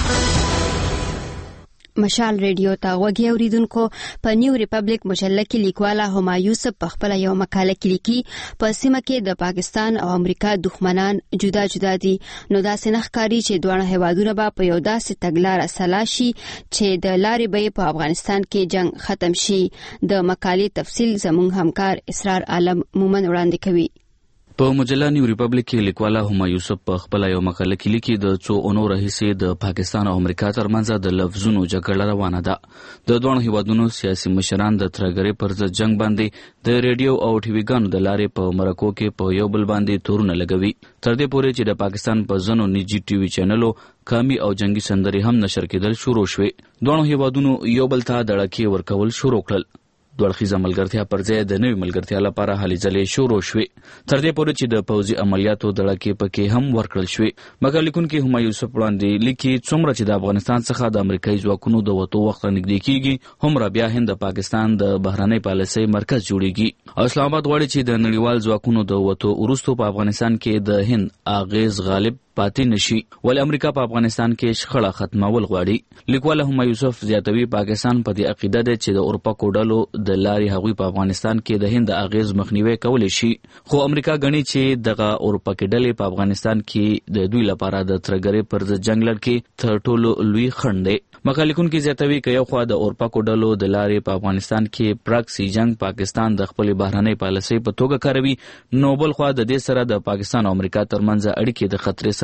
مشال ریډیو ته غوږی اوریدونکو په نیو ریپبلیک مجله کې لیکواله هما یوسف په خپل یو مقاله کې لیکي په سیمه کې د پاکستان او امریکا دښمنان جدا جدا دي نو داسې نه ښکاري چې دواړه هیوادونه به په یو داسې تګلاره سلا شي چې د لارې به په افغانستان کې جنگ ختم شي. د مقالې تفصیل زموږ همکار اسرار عالم مومن وړاندې کوي. په مجله نیو ریپبلیک کې لیکواله هما یوسف په خپل یو مقاله کې لیکي د څو اونو راهیسې د پاکستان او امریکا ترمنځ د لفظونو جګړه روانه ده. د دوه هیوادونو سیاسي مشران د ترګرې پر ضد جنگ باندې د ریډیو او ټي وي ګانو د لارې په مرکو کې په یو بل باندې تورونه لګوي تر دې پورې چې د پاکستان په ځینو نجی ټي وي چینلو کامي او جنگي سندرې هم نشر کېدل شروع شوې. دوه هیوادونو یو بل ته دړکې ورکول شروع کړل. دوړخیزه ملګرتیا پر ځای د نوې ملګرتیا لپاره هلې ځلې شروع شوې تر دې پورې چې د پوځي عملیاتو دړکې پکې هم ورکړل شوې. مګر لیکونکي هما یوسف وړاندې لیکي څومره چې د افغانستان څخه د امریکایي ځواکونو د وتو وخت نږدې کیږي هومره بیا هند د پاکستان د بهرنۍ پالیسۍ مرکز جوړیږي او اسلام آباد غواړي چې د نړیوال ځواکونو د وتو وروسته په افغانستان کې د هند اغیز غالب پاتې نشي ول امریکا په افغانستان کې شخړه ختمول غواړي. لیکوال هما یوسف زیاتوي پاکستان په دې عقیده ده چې د اروپا کوډلو د لارې هغوی په افغانستان کې د هند اغیز مخنیوي کولی شي خو امریکا غني چې دغه اروپا کوډلې په افغانستان کې د دوی لپاره د ترګرې پر ضد جنگ لړ کې تر ټولو لوی خنډ دی. مخالفون کې زیاتوي چې یو خوا د اروپا کوډلو د لارې په افغانستان کې پراکسی جنگ پاکستان د خپل بهرنۍ پالیسۍ په توګه کاروي نو بل خوا د دې سره د پاکستان او امریکا ترمنځ اړیکې د خطرې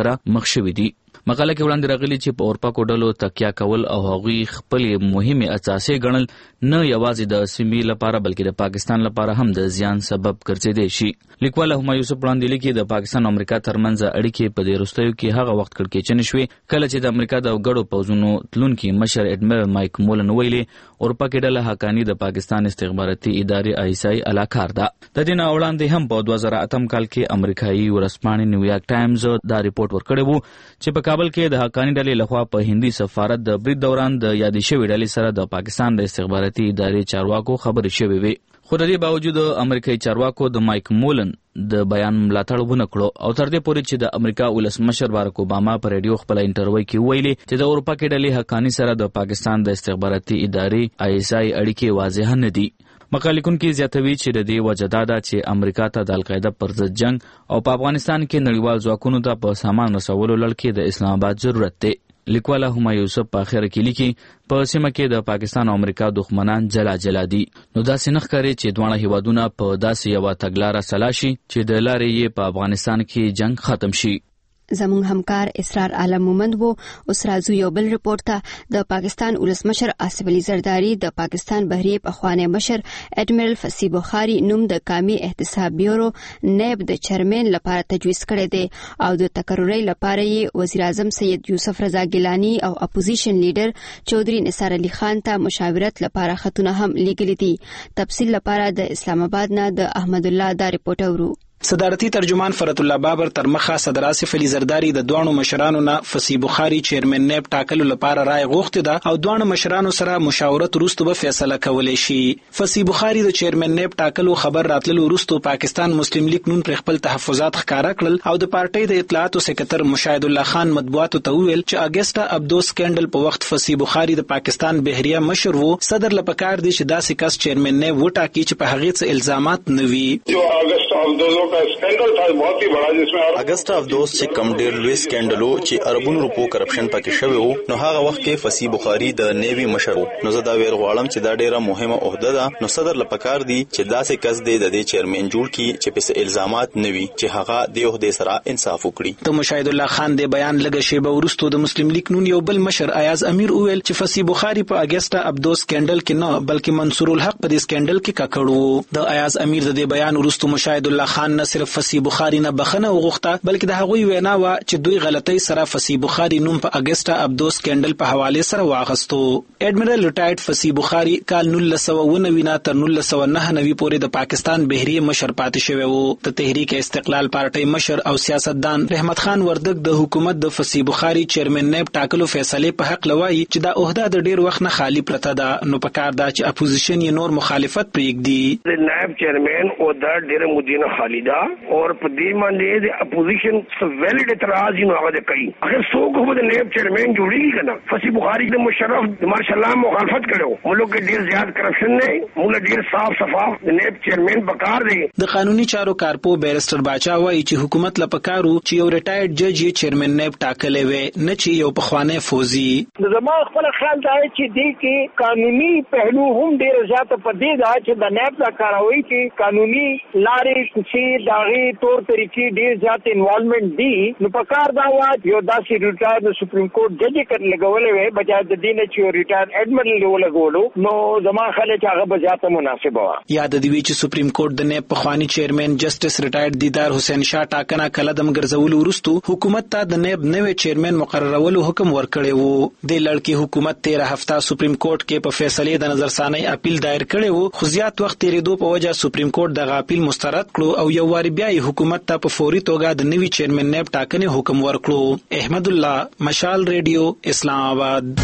سره مخ شوي دي. مقاله کې وړاندې راغلي چې په اروپا کو ډلو تکیا کول او هغوی خپل مهمه اساسي ګڼل نه یوازې د سیمې لپاره بلکې د پاکستان لپاره هم د زیان سبب ګرځیدي شي. لیکوال هم یوسف وړاندې لیکي د پاکستان او امریکا ترمنځ اړیکې په دې وروستیو کې هغه وخت کړکېچنې شوې کله چې د امریکا د ګډو پوځونو تلونکي مشر اډمیرل مایک مولن ویلي اروپا کې ډله حقانی د پاکستان استخباراتي ادارې آی اس آی علاقار ده. د دې نه وړاندې هم په دوه زره اتم کال کې امریکایي ورځپاڼې نیویارک ټایمز دا ریپورت ورکړی و چې په کابل کې د حقانی ډلې لخوا په هندي سفارت د برید دوران د یادې شوې ډلې سره د پاکستان د استخباراتي ادارې چارواکو خبرې شوې وي. خو د دې باوجود امریکایي چارواکو د مایک مولن د بیان ملاتړ ونه کړو او تر دې پورې چې د امریکا ولسمشر باراک اوباما په ریډیو خپل انټرویو کې ویلي چې د اروپا کې ډلې حقانی سره د پاکستان د استخباراتي ادارې آی اس آی اړیکې واضح نه دي. مقالکون کې زیاتوي چې د دې وجه دا ده چې امریکا ته د القاعده پر ضد جنگ او په افغانستان کې نړیوال ځواکونو ته په سامان رسولو لړ کې د اسلام آباد ضرورت دی. لیکواله هم یوسف په اخر کې لیکي په سیمه کې د پاکستان او امریکا دښمنان جلا جلا دي. نو داسې نه ښکاري چې دواړه هیوادونه په داسې یوه تګلاره سلا شي چې د لارې یې په افغانستان کې جنگ ختم شي. زموږ همکار اسرار عالم مومند وو. اوس راځو یو بل رپورټ ته. د پاکستان ولسمشر آصف علي زرداری د پاکستان بحریه پخوانی مشر اډمیرل فصیح بخاري نوم د قومي احتساب بیورو نیب د چیرمن لپاره تجویز کړی دی او د تقرری لپاره یې وزیر اعظم سید یوسف رضا ګیلانی او اپوزیشن لیډر چودھری نثار علي خان ته مشاورت لپاره خطونه هم لیږلي دي. تفصیل لپاره د اسلام آباد نه د احمد الله دا رپورټ اورو. صدارتي ترجمان فرت الله بابر تر مخه صدر آصف علي زرداری د دوانو مشرانو نه فصیح بخاري چیرمن نیب ټاکلو لپاره رائے غوښتي ده او دوانو مشرانو سره مشاورت وروسته به فیصله کولای شي. فصیح بخاري د چیرمن نیب ټاکلو خبر راتللو وروسته پاکستان مسلم لیگ نون پر خپل تحفظات ښکارا کړل او د پارټۍ د اطلاعاتو سکرټر مشاهد الله خان مطبوعاتو ته ویل چې اګسټا ابدوس سکندل په وخت فصیح بخاري د پاکستان بحریه مشر وو. صدر لپاره دي چې داسې کس چیرمن نیب وټاکي چې په هغه څه الزامات نه وي. جو اګسټا ابدوس کا سکندل تھا بہت ہی بڑا جس میں اگسټا افدوس چې کم ډیر لوی سکندلو چې اربونو روپو کرپشن پکې شوی وو نو هغه وخت کې فصیح بخاري د نیوی مشر وو. نو زه دا ویل غواړم چې دا ډیره مهمه عہده ده. نو صدر لپاره دي چې داسې کس دی د دې چیرمن جوړ کی چې په الزامات نه وي چې هغه د عہده سره انصاف وکړي. ته مشاهد الله خان د بیان لګه شیبه ورستو د مسلم لیگ نون یو بل مشر ایاز امیر ویل چې فصیح بخاري په اگسټا ابدوس سکندل کې نه بلکې منصور الحق په دې سکندل کې ککړو. د ایاز امیر د بیان ورستو مشاهد الله خان نه صرف فصیح بخاري نه بخنه وغوښته بلکې د هغوی وینا و چې دوی غلطۍ سره فصیح بخاري نوم په اگسټا ابدوس سکندل په حواله سره واغستو. اډمیرل ریټایرډ فصیح بخاري کال نولس سوه اوه نوي نه تر نولس سوه نهه نوي پورې د پاکستان بحریه مشر پاتې شوی وو. د تحریک استقلال پارټۍ مشر او سیاستدان رحمت خان وردګ د حکومت د فصیح بخاري چیرمن نیب ټاکلو فیصله په حق لوي چې دا عہده د ډیر وخت نه خالی پرته ده. نو په کار دا چې اپوزیشن یې نور مخالفت پرېږدي. د نائب چیرمن او د ډیر مدینه خالدا او په دې باندې د اپوزیشن سویلډ اعتراض یې نو هغه کوي. اخر څوک هم د نیب چیرمن جوړیږي کنه. فصیح بخاري د مشرف د ماشاء الله مخالفت کړو. ملک کې ډیر زیات کرپشن نه موږ ډیر صاف شفاف د نیب چیرمن پکار دی. د قانوني چارو کارپو بیرستر باچا وایي چې حکومت لپاره چې یو ریټایرډ جج یې چیرمن نیب ټاکلې وي نه چې یو پخوانی فوزي. زما خپل خیال دا چې دې کې قانوني پهلو هم ډیر زیات په دې دا چې د نیب دا کاروي چې قانوني لارې چې داغي تور طریقې ډیر زیات انوالومنٹ دی. نو پکار دا وا یو داسې ریټایر سپریم کورټ جج کړ لګولې وي بجای د دې نه چې ریټایر اډمرل ولګولو. نو زما خیال چې هغه به زیات مناسب و. یاد دی چې سپریم کورټ د نیب پخوانی چیرمن جسټس ریټایرډ دیدار حسین شاه ټاکنه کله دم ګرځول ورستو حکومت ته د نیب نوې چیرمن مقررولو حکم ورکړی وو. د لړکی حکومت تیره هفته سپریم کورټ کې په فیصله د نظرثانی اپیل دایر کړی وو خو زیات وخت تیریدو په وجه سپریم کورټ د اپیل مسترد کړو او یو واری بیا حکومت ته په فوري توګه د نوي چیرمن نیب ټاکنې حکم ورکړو. احمد الله مشال ریډیو اسلام آباد.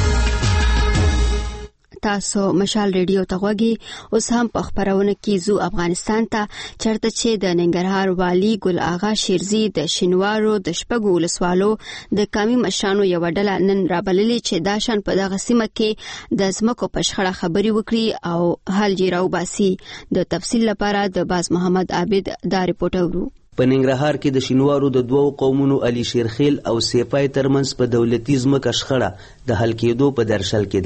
تاسو مشال ریډیو ته غوږی. اوس هم په خبرونه کې زو افغانستان ته چرته چې د ننګرهار والی ګل آغا شیرزی د شینوارو د شپږو ولسوالو د قومي مشرانو یو ډله نن رابللې چې دا شان په دغه سیمه کې د ځمکو په شخړه خبري وکړي او حل یې راوباسي. د تفصیل لپاره د باز محمد عابد دا رپورټ اورو. په ننګرهار کې د شینوارو د دوو قومونو علي شیرخیل او سیپای ترمنځ په دولتي ځمکه شخړه د حل کېدو په درشل کې ده.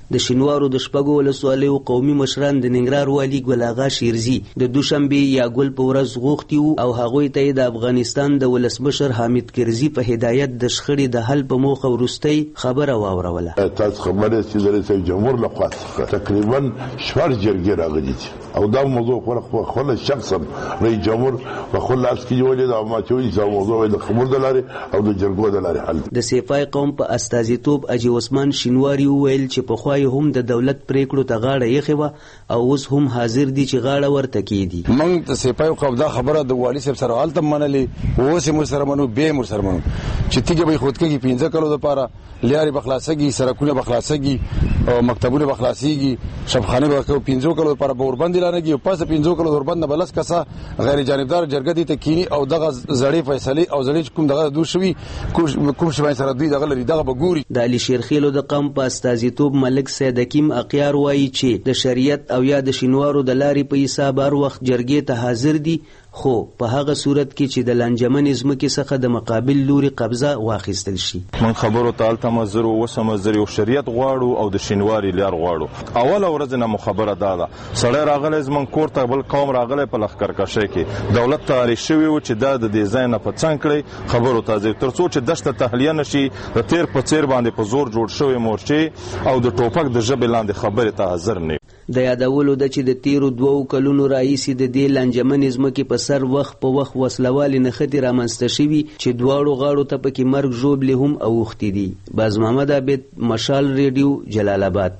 د شینوارو د شپږو ولسوالیو قومي مشران د ننګرهار والي ګل اغا شیرزي د دوشنبه یا ګل په ورځ غوښتي وو او هغوی ته د افغانستان د ولسمشر حامد کرزي په هدایت د شخړې د حل په موخه وروستۍ خبره واوروله. تاسو خبره چې د رئیس جمهور له خوا تقریبا شپږ جرګې راغلي او دا موضوع خو خپل شخصا رئیس جمهور په خپل لاس کې جوړې دا ما چې دا موضوع د خبر دلاري او د جرګو دلاري حل. د سیفای قوم په استازیتوب اجي عثمان شینواری ویل چې په خوای هم د دولت پریکړو ته غاړه یې خو او اوس هم حاضر دي چې غاړه ورته کیدي. موږ د سیفای قوم دا خبره د والي صاحب سره حالت منلې اوس مو سره منو به مو سره منو چې تیګه به خود کې پنځه کلو د پاره لیاري بخلاصګي سرکونه بخلاصګي او مکتبونه بخلاصيږي شبخانه به پنځه کلو د پاره باوربند لانهږي او پس پنځه کلو باوربند نه بلس کسا غیر جانبدار جرګه دي ته کینی او دغه زړې فیصله او زړې کوم دغه دوه شوی کوم شوی سره دوی دغه لري دغه بګوري. د علي شیرخیلو د قوم په استازیتوب ملک سید حکیم اقیار وایي چې د شریعت او یا د شینوارو د لارې په حساب هر وخت جرګې ته حاضر دي خو په هغه صورت کې چې د لنجمن ځمکې څخه د مقابل لوري قبضه واخیستل شي. من خبرو ته تل مزر او وسمزر او شریعت غواړو او د شینواری لار غواړو. اول ورځ نه مخبره داده سړی راغلی زمون کور ته بل قوم راغلی په لخر کشه کې دولت تاریخ شوی او چې دا د ډیزاین په څنګ کړی خبرو تازه ترڅو چې دشت تحلیه نشي د تیر په چیر باندې په زور جوړ شوی مورچه او د ټوپک د ژبې لاندې خبره ته حاضر نه. د یادولو د چې د تیرو دوو کلونو راهیسې د دې لنجمن ځمکې په سر وخت په وخت وسلوالې نښتې رامنځته شوي چې دواړو غاړو ته پکې مرګ ژوبلې هم اوښتي دي. باز محمد عابد، مشال ریډیو، جلال آباد.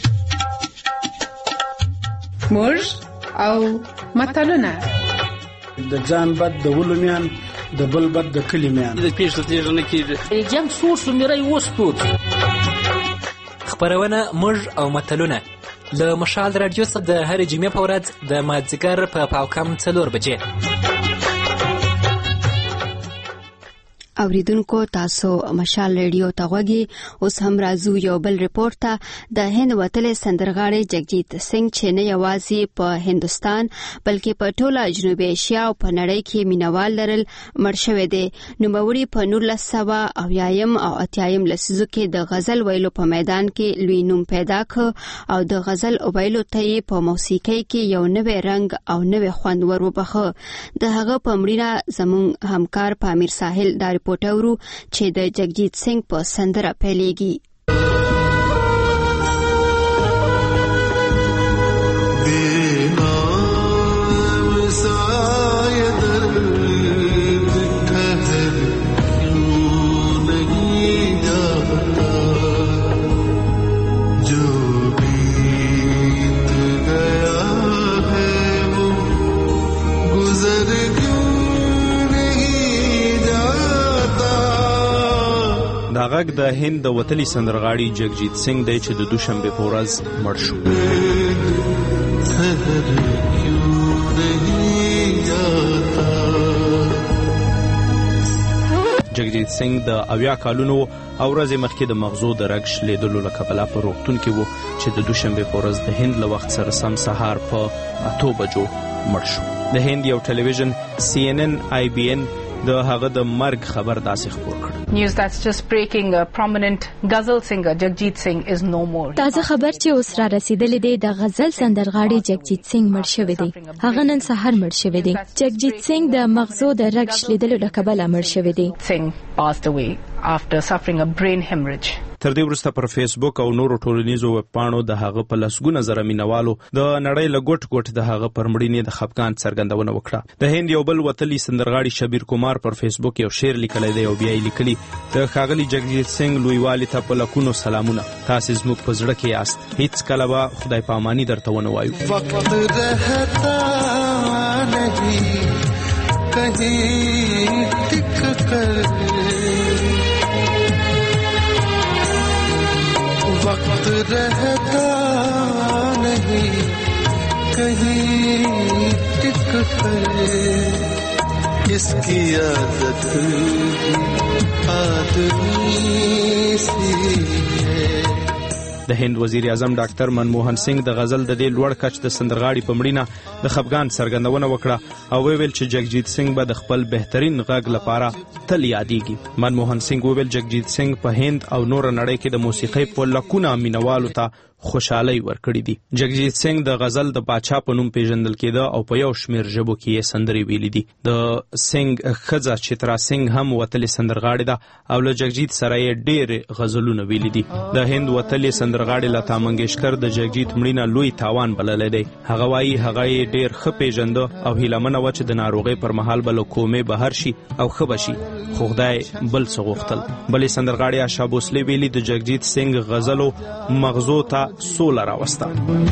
موږ او متلونه د ځان بد د ولو میان د بل بد د کلي میان د پیښه تیږه نه کېږي جنګ سور شو میری وسپوت. خبرونه موږ او متلونه له مشال رادیو څخه د هرې جمعې په ورځ د مازدیګر په پاو کم څلور بجې. اوریدونکو تاسو مشال ریډیو ته غوږی. اوس هم راځو یو بل ریپورت ته. د هند وتلې سندرغاړی جگجیت سنگ چې نه یوازې په هندستان بلکې په ټوله جنوبي ایشیا او په نړۍ کې مینوال لرل مړ شوی دی. نوموړي په نولس سوه اویایم او اتیایم لسیزو کې د غزل ویلو په میدان کې لوی نوم پیدا کړ او د غزل ویلو ته یې په موسیقۍ کې یو نوی رنګ او نوی خوند ور وبخه. د هغه په مړینه زموږ همکار پامیر ساحل دا پوټورو چې د جگجیت سنگ په سندره پیلېږي. دا غږ د هند د وتلي سندرغاړي جگجیت سنگ دی چې د دوشنبه په ورځ مړ شو. جگجیت سنگ د اویا کالونو او ورځې مخکې د مغزو د رګ شلیدلو له کبله په روغتون کې و چې د دوشنبه په ورځ د هند له وخت سره سم سهار په اتو بجو مړ شو. د هند یو ټلویزیون سی ان ان آی بی ان د هغه د مرګ خبر داسې خپور کړ. News that's just breaking, a prominent ghazal singer Jagjit Singh is no more. تازه خبر چې اوس را رسیدلې دی د غزل سندرغاړي جگجیت سنگ مړ شوی دی. هغه نن سهار مړ شوی دی. جگجیت سنگ د مغزو د رګ شلیدلو له کبله مړ شوی دی. Singh passed away after suffering a brain hemorrhage. تر دې وروسته پر فیسبوک او نورو ټولنیزو ویب پاڼو د هغه په لسګونه زره مینوالو د نړۍ له ګوټ ګوټ د هغه پر مړینې د خفګان څرګندونه وکړه. د هند یو بل وتلی سندرغاړي شبیر کومار پر فیسبوک یو شعر لیکلی دی او بیا یې لیکلي د ښاغلي جگجیت سنگ لویوالي ته په لکونو سلامونه. تاسې زموږ په زړه کې یاست. هیڅ کله به خدای پاماني درته ونه وایو. وقت رہتا نہیں کہیں ٹک کر وقت رہتا نہیں کہیں ٹک کر اس کی عادت آدمی سی ہے. د هند وزیر اعظم ډاکټر منموهن سنگ د غزل د دې لوړ کچ د سندرغاړي په مړینه د خفګان څرګندونه وکړه او ویل چې جگجیت سنگ به د خپل بهترین غږ لپاره تل یادېږي. منموهن سنگ ویل جگجیت سنگ په هند او نور نړۍ کې د موسیقۍ په لکونه مینوالو ته خوشحالي ورکړې دي. جگجیت سنگ د غزل د باچا په نوم پیژندل کېده او په یو شمیر ژبو کې یې سندرې ویلې دي. د سنگ ښځه چترا سنگ هم وتلې سندرغاړې ده او له جگجیت سره یې ډېرې غزلونه ویلې دي. د هند وتلې سندرغاړې لتا منګیشکر د جگجیت مړینه لوی تاوان بللی دی. هغه وایي هغه یې ډېر ښه پیژنده او هیلهمنه وه چې د ناروغۍ پر مهال به له کومې بهر شي او ښه به شي، خو خدای بل څه غوښتل. بلې سندرغاړې آشا بوسلې ویلي د جگجیت سنگ غزلو مغزو ته سوله راوسته.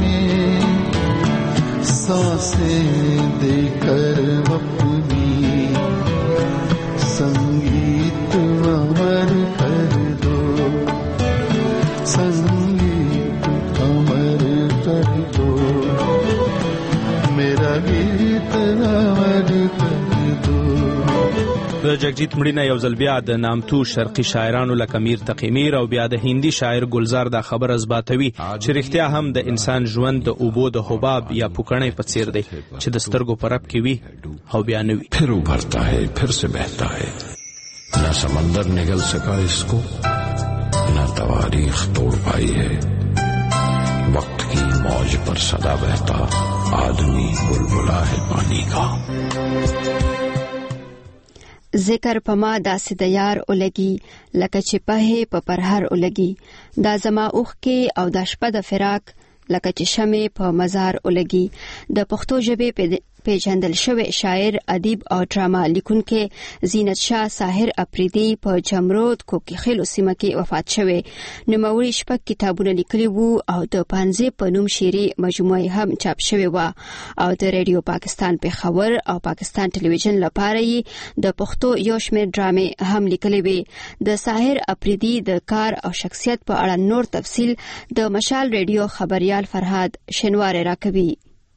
सांसें देकर अपनी संगीत अमर कर दो, संगीत अमर कर दो, मेरा गीत अमर कर दो. د جگجیت مړینه یو ځل بیا د نامتو شرقي شاعرانو لکه میر تقی میر او بیا د هندي شاعر گلزار دا خبر اثباتوي چې رښتیا هم د انسان ژوند د اوبو د حباب یا پوکڼۍ په څیر دی چې د سترګو په رپ کې وي او بیا نه وي. پھر ابھرتا ہے، پھر سے بہتا ہے، نہ سمندر نگل سکا اس کو، نہ تواریخ توڑ پائی ہے، وقت کی موج پر سدا بہتا آدمی بلبلا ہے پانی کا. ذکر پما داسې د یار اولګي لکه چې په په پرهر اولګي، دا زما اوخ کې او د شپه د فراق لکه چې شمې په مزار اولګي. د پښتو ژبې پیژندل شوی شاعر، ادیب او ډراما لیکونکی زینت شاه ساحر اپریدي په جمرود کوکیخیلو سیمه کې وفات شوی. نوموړي شپږ کتابونه لیکلي وو او د پانزې په نوم شعري مجموعه هم چاپ شوې وه او د ریډیو پاکستان پېښور او پاکستان ټلویزیون لپاره یې د پښتو یو شمېر ډرامې هم لیکلې وې. د ساحر اپریدي د کار او شخصیت په اړه نور تفصیل د مشال ریډیو خبريال فرهاد شنواری راکوي.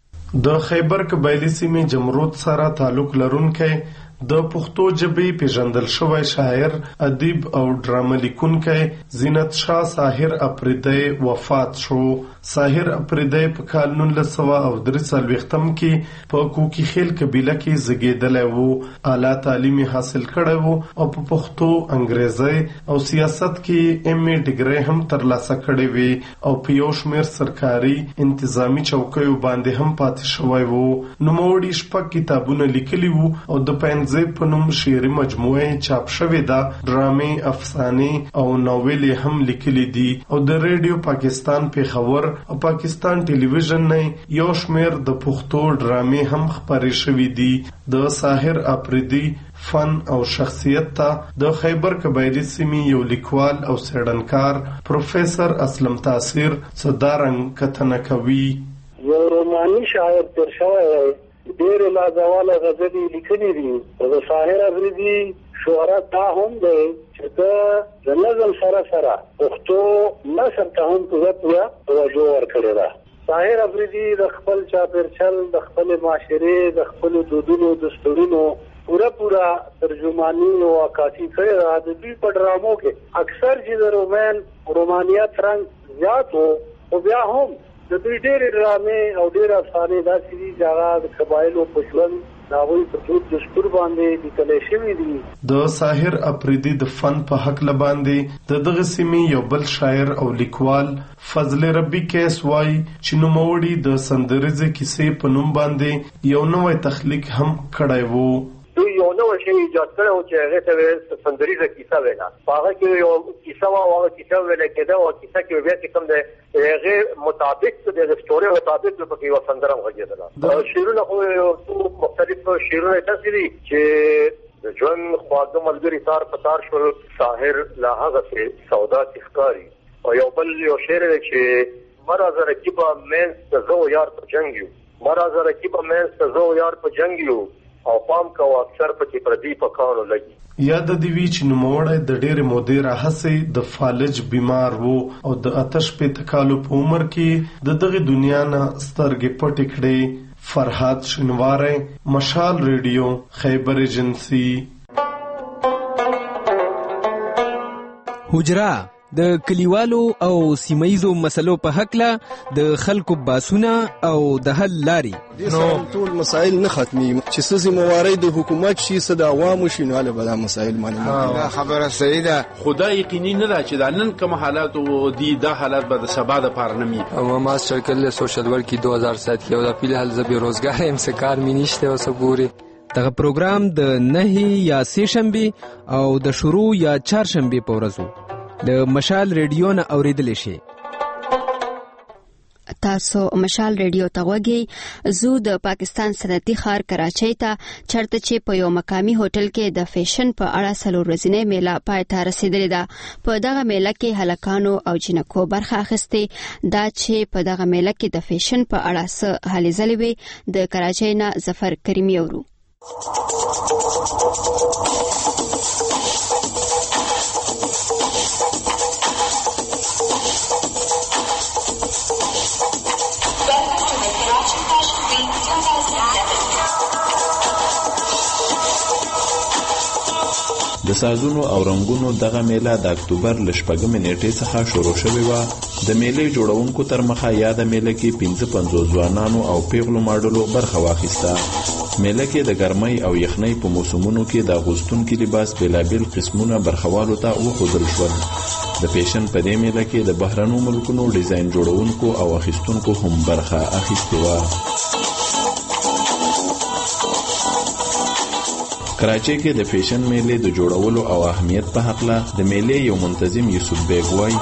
د خیبر قبایلی سیمې جمرود سره تعلق لرونکی د پښتو ژبې پیژندل شوی شاعر، ادیب او ډرامه لیکونکی زینت شاه ساحر اپریدی وفات شو. ساحر اپریدی په کال نولس سوه او درې څلوېښتم کې په کوکیخیل قبیله کې زیږېدلی و. اعلی تعلیم یې حاصل کړی و او په پښتو، انګریزي او سیاست کې ایم ای ډګرۍ هم ترلاسه کړې وې او په یو شمېر سرکاري انتظامي چوکیو باندې هم پاتې شوی و. نوموړي شپږ کتابونه لیکلي وو او د پنځه په نوم شعري مجموعه چاپ شوې ده. ډرامې، افسانې او ناولې هم لیکلي دي او د ریډیو پاکستان پېښور او پاکستان ټلویزیون نه یو شمېر د پښتو ډرامې هم خپرې شوې دي. د ساحر اپریدي فن او شخصیت ته د خیبر قبایلی سیمې یو لیکوال او څېړنکار پروفیسر اسلم تاثیر صدارنګ کتنه کوي. یو روماني شاعر تیر شوی ډېر لازواله غزلې لیکلې دي. د ساحر اپریدي شهرت دا هم دی چې د نظم سره سره پښتو نثر ته هم پوره پوره توجه ورکړې ده. ساحر اپریدي د خپل چاپېرچل، د خپلې معاشرې، د خپلو دودونو، دستورونو پوره پوره ترجماني او عکاسي کړې ده. د دوی په ډرامو کې اکثر چې د رومان رومانیت رنګ زیات و، خو بیا هم د دوی ډېرې ډرامې او ډېر افسانې داسې دي چې هغه د قبایلو په ژوند د هغوی په دود دستور باندې لیکلی شوي دي. د ساحر اپریدي د فن په هکله باندې د دغه سیمې یو بل شاعر او لیکوال فضل ربي کیس وایي چې نوموړي د سندریزې کیسې په نوم باندې یو نوی تخلیق هم کړی و. دوی یو نوی شی ایجاد کړی و چې هغې ته سندریزه کیسه ویله. په هغه کې یو کیسه وه او هغه کیسه ویله کېده او کیسه کې بیا چې کوم دی هغې مطابق د هغې سټورۍ مطابق پکې یوه سندره هم غږېدله. شعرونه خو یو څو مختلف شعرونه یې داسې دي چې د ژوند خواږه ملګري تار په تار شول، ساحر لا هغسې سودا چې ښکاري. او یو بل یو شعر دی چې مه راځه رقیبه منځ ته زه و یار په جنګ یو، مه راځه رقیبه منځ ته زه و یار په جنګ یو او پام کوه اکثر پکې پردي په کاڼو لګي. یاد د وی چې نوموړی د ډېرې مودې راهیسې د فالج بیمار و او د اته شپېته کالو په عمر کې د دغې دنیا نه سترګې پټې کړې. فرهاد شنواری، مشال ریډیو، خیبر ایجنسی. حجره د کلیوالو او سیمایزو مسلو په حقله د خلکو باسونه او د حل لاري. نو ټول مسائل نه ختمي چې سزي موارد د حکومت شي صد عوام شي نو له بل مسائل باندې دا خبره صحیح ده. خدای یقیني نه ده چې د نن کوم حالات او دي د حالات به د سبا د پار نمی. او ماستر کله سوشل ورک دو هزار سات کې او د پیل حل ز بیروزګار هم څه کار می نشته او څه ګوري. دغه پروګرام د نه یا سه شنبه او د شروع یا چهار شنبه په ورځو د مشال ریډیو نه اوریدل شي. تاسو مشال ریډیو ته وګورئ. زو د پاکستان صنعتي ښار کراچۍ ته چرته چې په یو مقامی هوټل کې د فیشن په اړه څلور ورځې میله پای ته رسیدلې ده. په دغه میله کې هلکانو او جنکو برخه اخیستې دا چې په دغه میله کې د فیشن په اړه څه هلې ځلې وي. د کراچۍ نه ظفر کریمي اورو. د سازونو او رنگونو دغه میله د اکتوبر ل شپږمې نیټې څخه شروع شوې وه. د میلې جوړونکو تر مخه یاده میله کې پنځه پنځوس ځوانانو او پیغلو ماډلو برخه واخیسته. میله کې د ګرمۍ او یخنۍ په موسمونو کې د اغوستونکي لباس بېلابېل قسمونه برخوالو ته وښودل شول. د فیشن په دې میله کې د بهرنو ملکونو ډیزاین جوړونکو او اخیستونکو هم برخه اخیستې وه. کراچۍ کې د فیشن میلې د جوړولو او اهمیت په حقله د میلې یو منتظم یوسف بیگ وایي.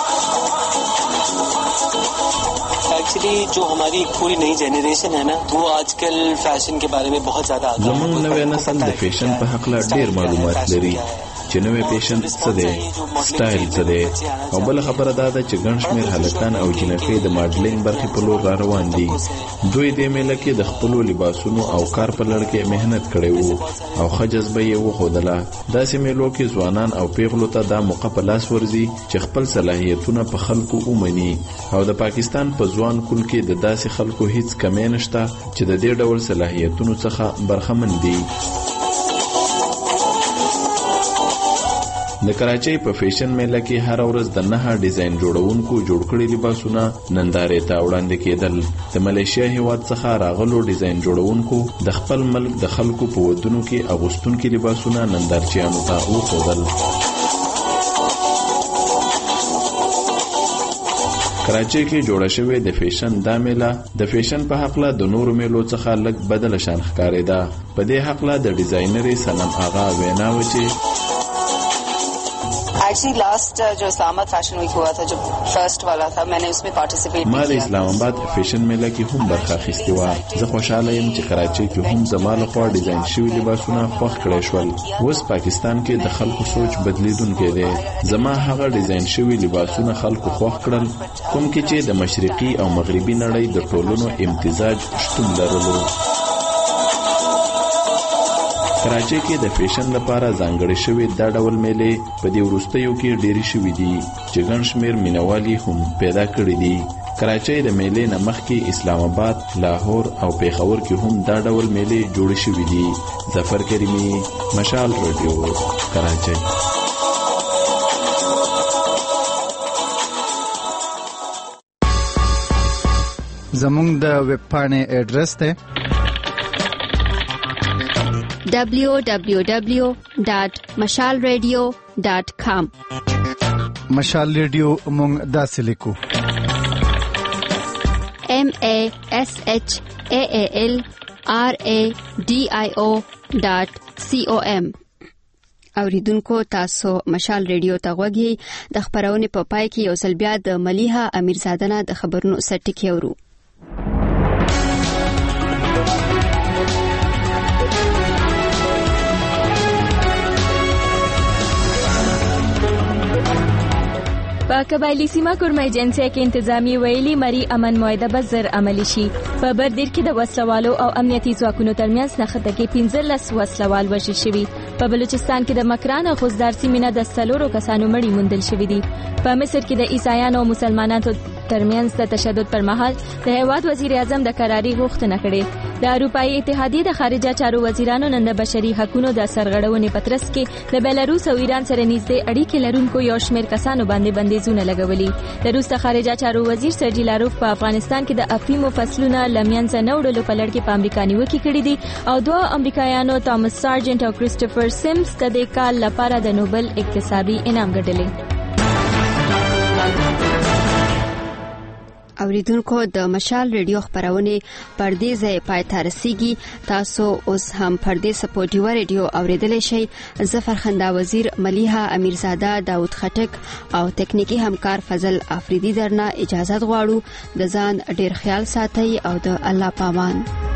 एक्चुअली जो हमारी पूरी नई जनरेशन है ना वो आजकल फैशन के बारे में बहुत ज्यादा زموږ نوې نسل د فیشن په حقله ډېر معلومات لري چې نوې فیشن څه دی، سټایل څه دی، او بل خبره دا ده چې ګڼ شمېر هلکان او جنکۍ د ماډلینګ برخې په لور را روان دي. دوی دې میله کې د خپلو لباسونو او کار په لړ کې مهنت کړی وو او ښه جذبه یې وښودله. داسې میلو کې ځوانان او پیغلو ته دا موقع په لاس ورځي چې خپل صلاحیتونه په خلکو ومني او د پاکستان په ځوان کل کې د داسې خلکو هیڅ کمی نشته چې د دې ډول صلاحیتونو څخه برخمن دي. د کراچۍ په فیشن میله کې هر ورځ د نهه ډیزاین جوړونکو جوړ کړي لباسونه نندارې ته وړاندې کېدل. د ملیشیا هیواد څخه راغلو ډیزاین جوړونکو د خپل ملک د خلکو په ودونو کې اغوستونکي لباسونه نندارچیانو ته وښودل. کراچۍ کې جوړه شوې د فیشن دا میله د فیشن په حقله د نورو میلو څخه لږ بدله شان ښکارېده. په دې حقله د ډیزاینرې صنم آغا وینا و چې एक्चुअली लास्ट जो इस्लामाबाद फैशन वीक हुआ था जो फर्स्ट वाला था मैंने उसमें पार्टिसिपेट किया. ما د اسلام آباد فیشن میله کې هم برخه اخیستې وه. زه خوشحاله یم چې کراچۍ کې هم زما لخوا ډیزاین شوي لباسونه خوښ کړی شول. اوس پاکستان کې د خلکو سوچ بدلیدونکی دی. زما هغه ډیزاین شوي لباسونه خلکو خوښ کړل کوم کې چې د مشرقي او مغربي نړۍ د ټولنو امتزاج شتون لرلو. کراچۍ کې د فیشن لپاره ځانګړې شوې دا ډول میلې په دې وروستیو کې ډېرې شوې دي چې ګڼ شمېر مینوالي هم پیدا کړي دي. کراچۍ د میلې نه مخکې اسلام آباد، لاهور او پیښور کې هم دا ډول میلې جوړې شوې دي. ظفر کریمي، مشال رادیو، کراچۍ. زموږ د ویب پاڼې ایډرس دی دبلیو دبلیو دبلیو ډاټ مشال ریډیو ډاټ کام. مشال ریډیو مونږ داسې لیکو M A S H A A L R A D I O dot C O M. اوریدونکو تاسو مشال ریډیو ته غوږی. د خبرونې په پای کې یو ځل بیا د ملیحه امیرزاده نه د خبرونو سرټکی اورو. په قبایلی سیمه کورمه ایجنسي کې انتظامی ویلي مری امن معاهده به زر عملی شي. په بردیر کې د وسلوالو او امنیتي ځواکونو ترمنځ نښته کې پنځلس وسلوال وژل شوي. په بلوچستان کې د مکران او خوزدار سیمې نه د څلورو کسانو مړي موندل شوي دي. په مصر کې د عیسایانو او مسلمانانو ترمنځ د تشدد پر مهال د هیواد وزیر اعظم د قراري غوښتنه کړې. د اروپאי اتحادیې د خارجه چارو وزیرانو نن د بشري حقوقو د سرغړونې په ترڅ کې د بیلاروس او ایران سره نږدې اړیکې لرونکو یو شمېر کسانو باندې بندیزونه لګولي. د روس د خارجه چارو وزیر سرجي لاروف په افغانستان کې د افیمو فصلونه لمینځه نه وړلو په لړ کې په امریکا نیوکې کړې دي او دوه امریکایانو توماس سارجنټ او کریسټوفر سیمز د دې کال لپاره د نوبل اقتصادي انعام ګټلی. اوریدونکو د مشال ریډیو خبرونه پردې ځای پای ته رسیږي. تاسو اوس هم پردې سپوټیو ریډیو اوریدلای شئ. ظفر خندا وزیر ملیحه امیرزاده داود خټک او تکنیکی همکار فضل افریدی درنه اجازه غواړو. د ځان ډیر خیال ساتئ او د الله پامان.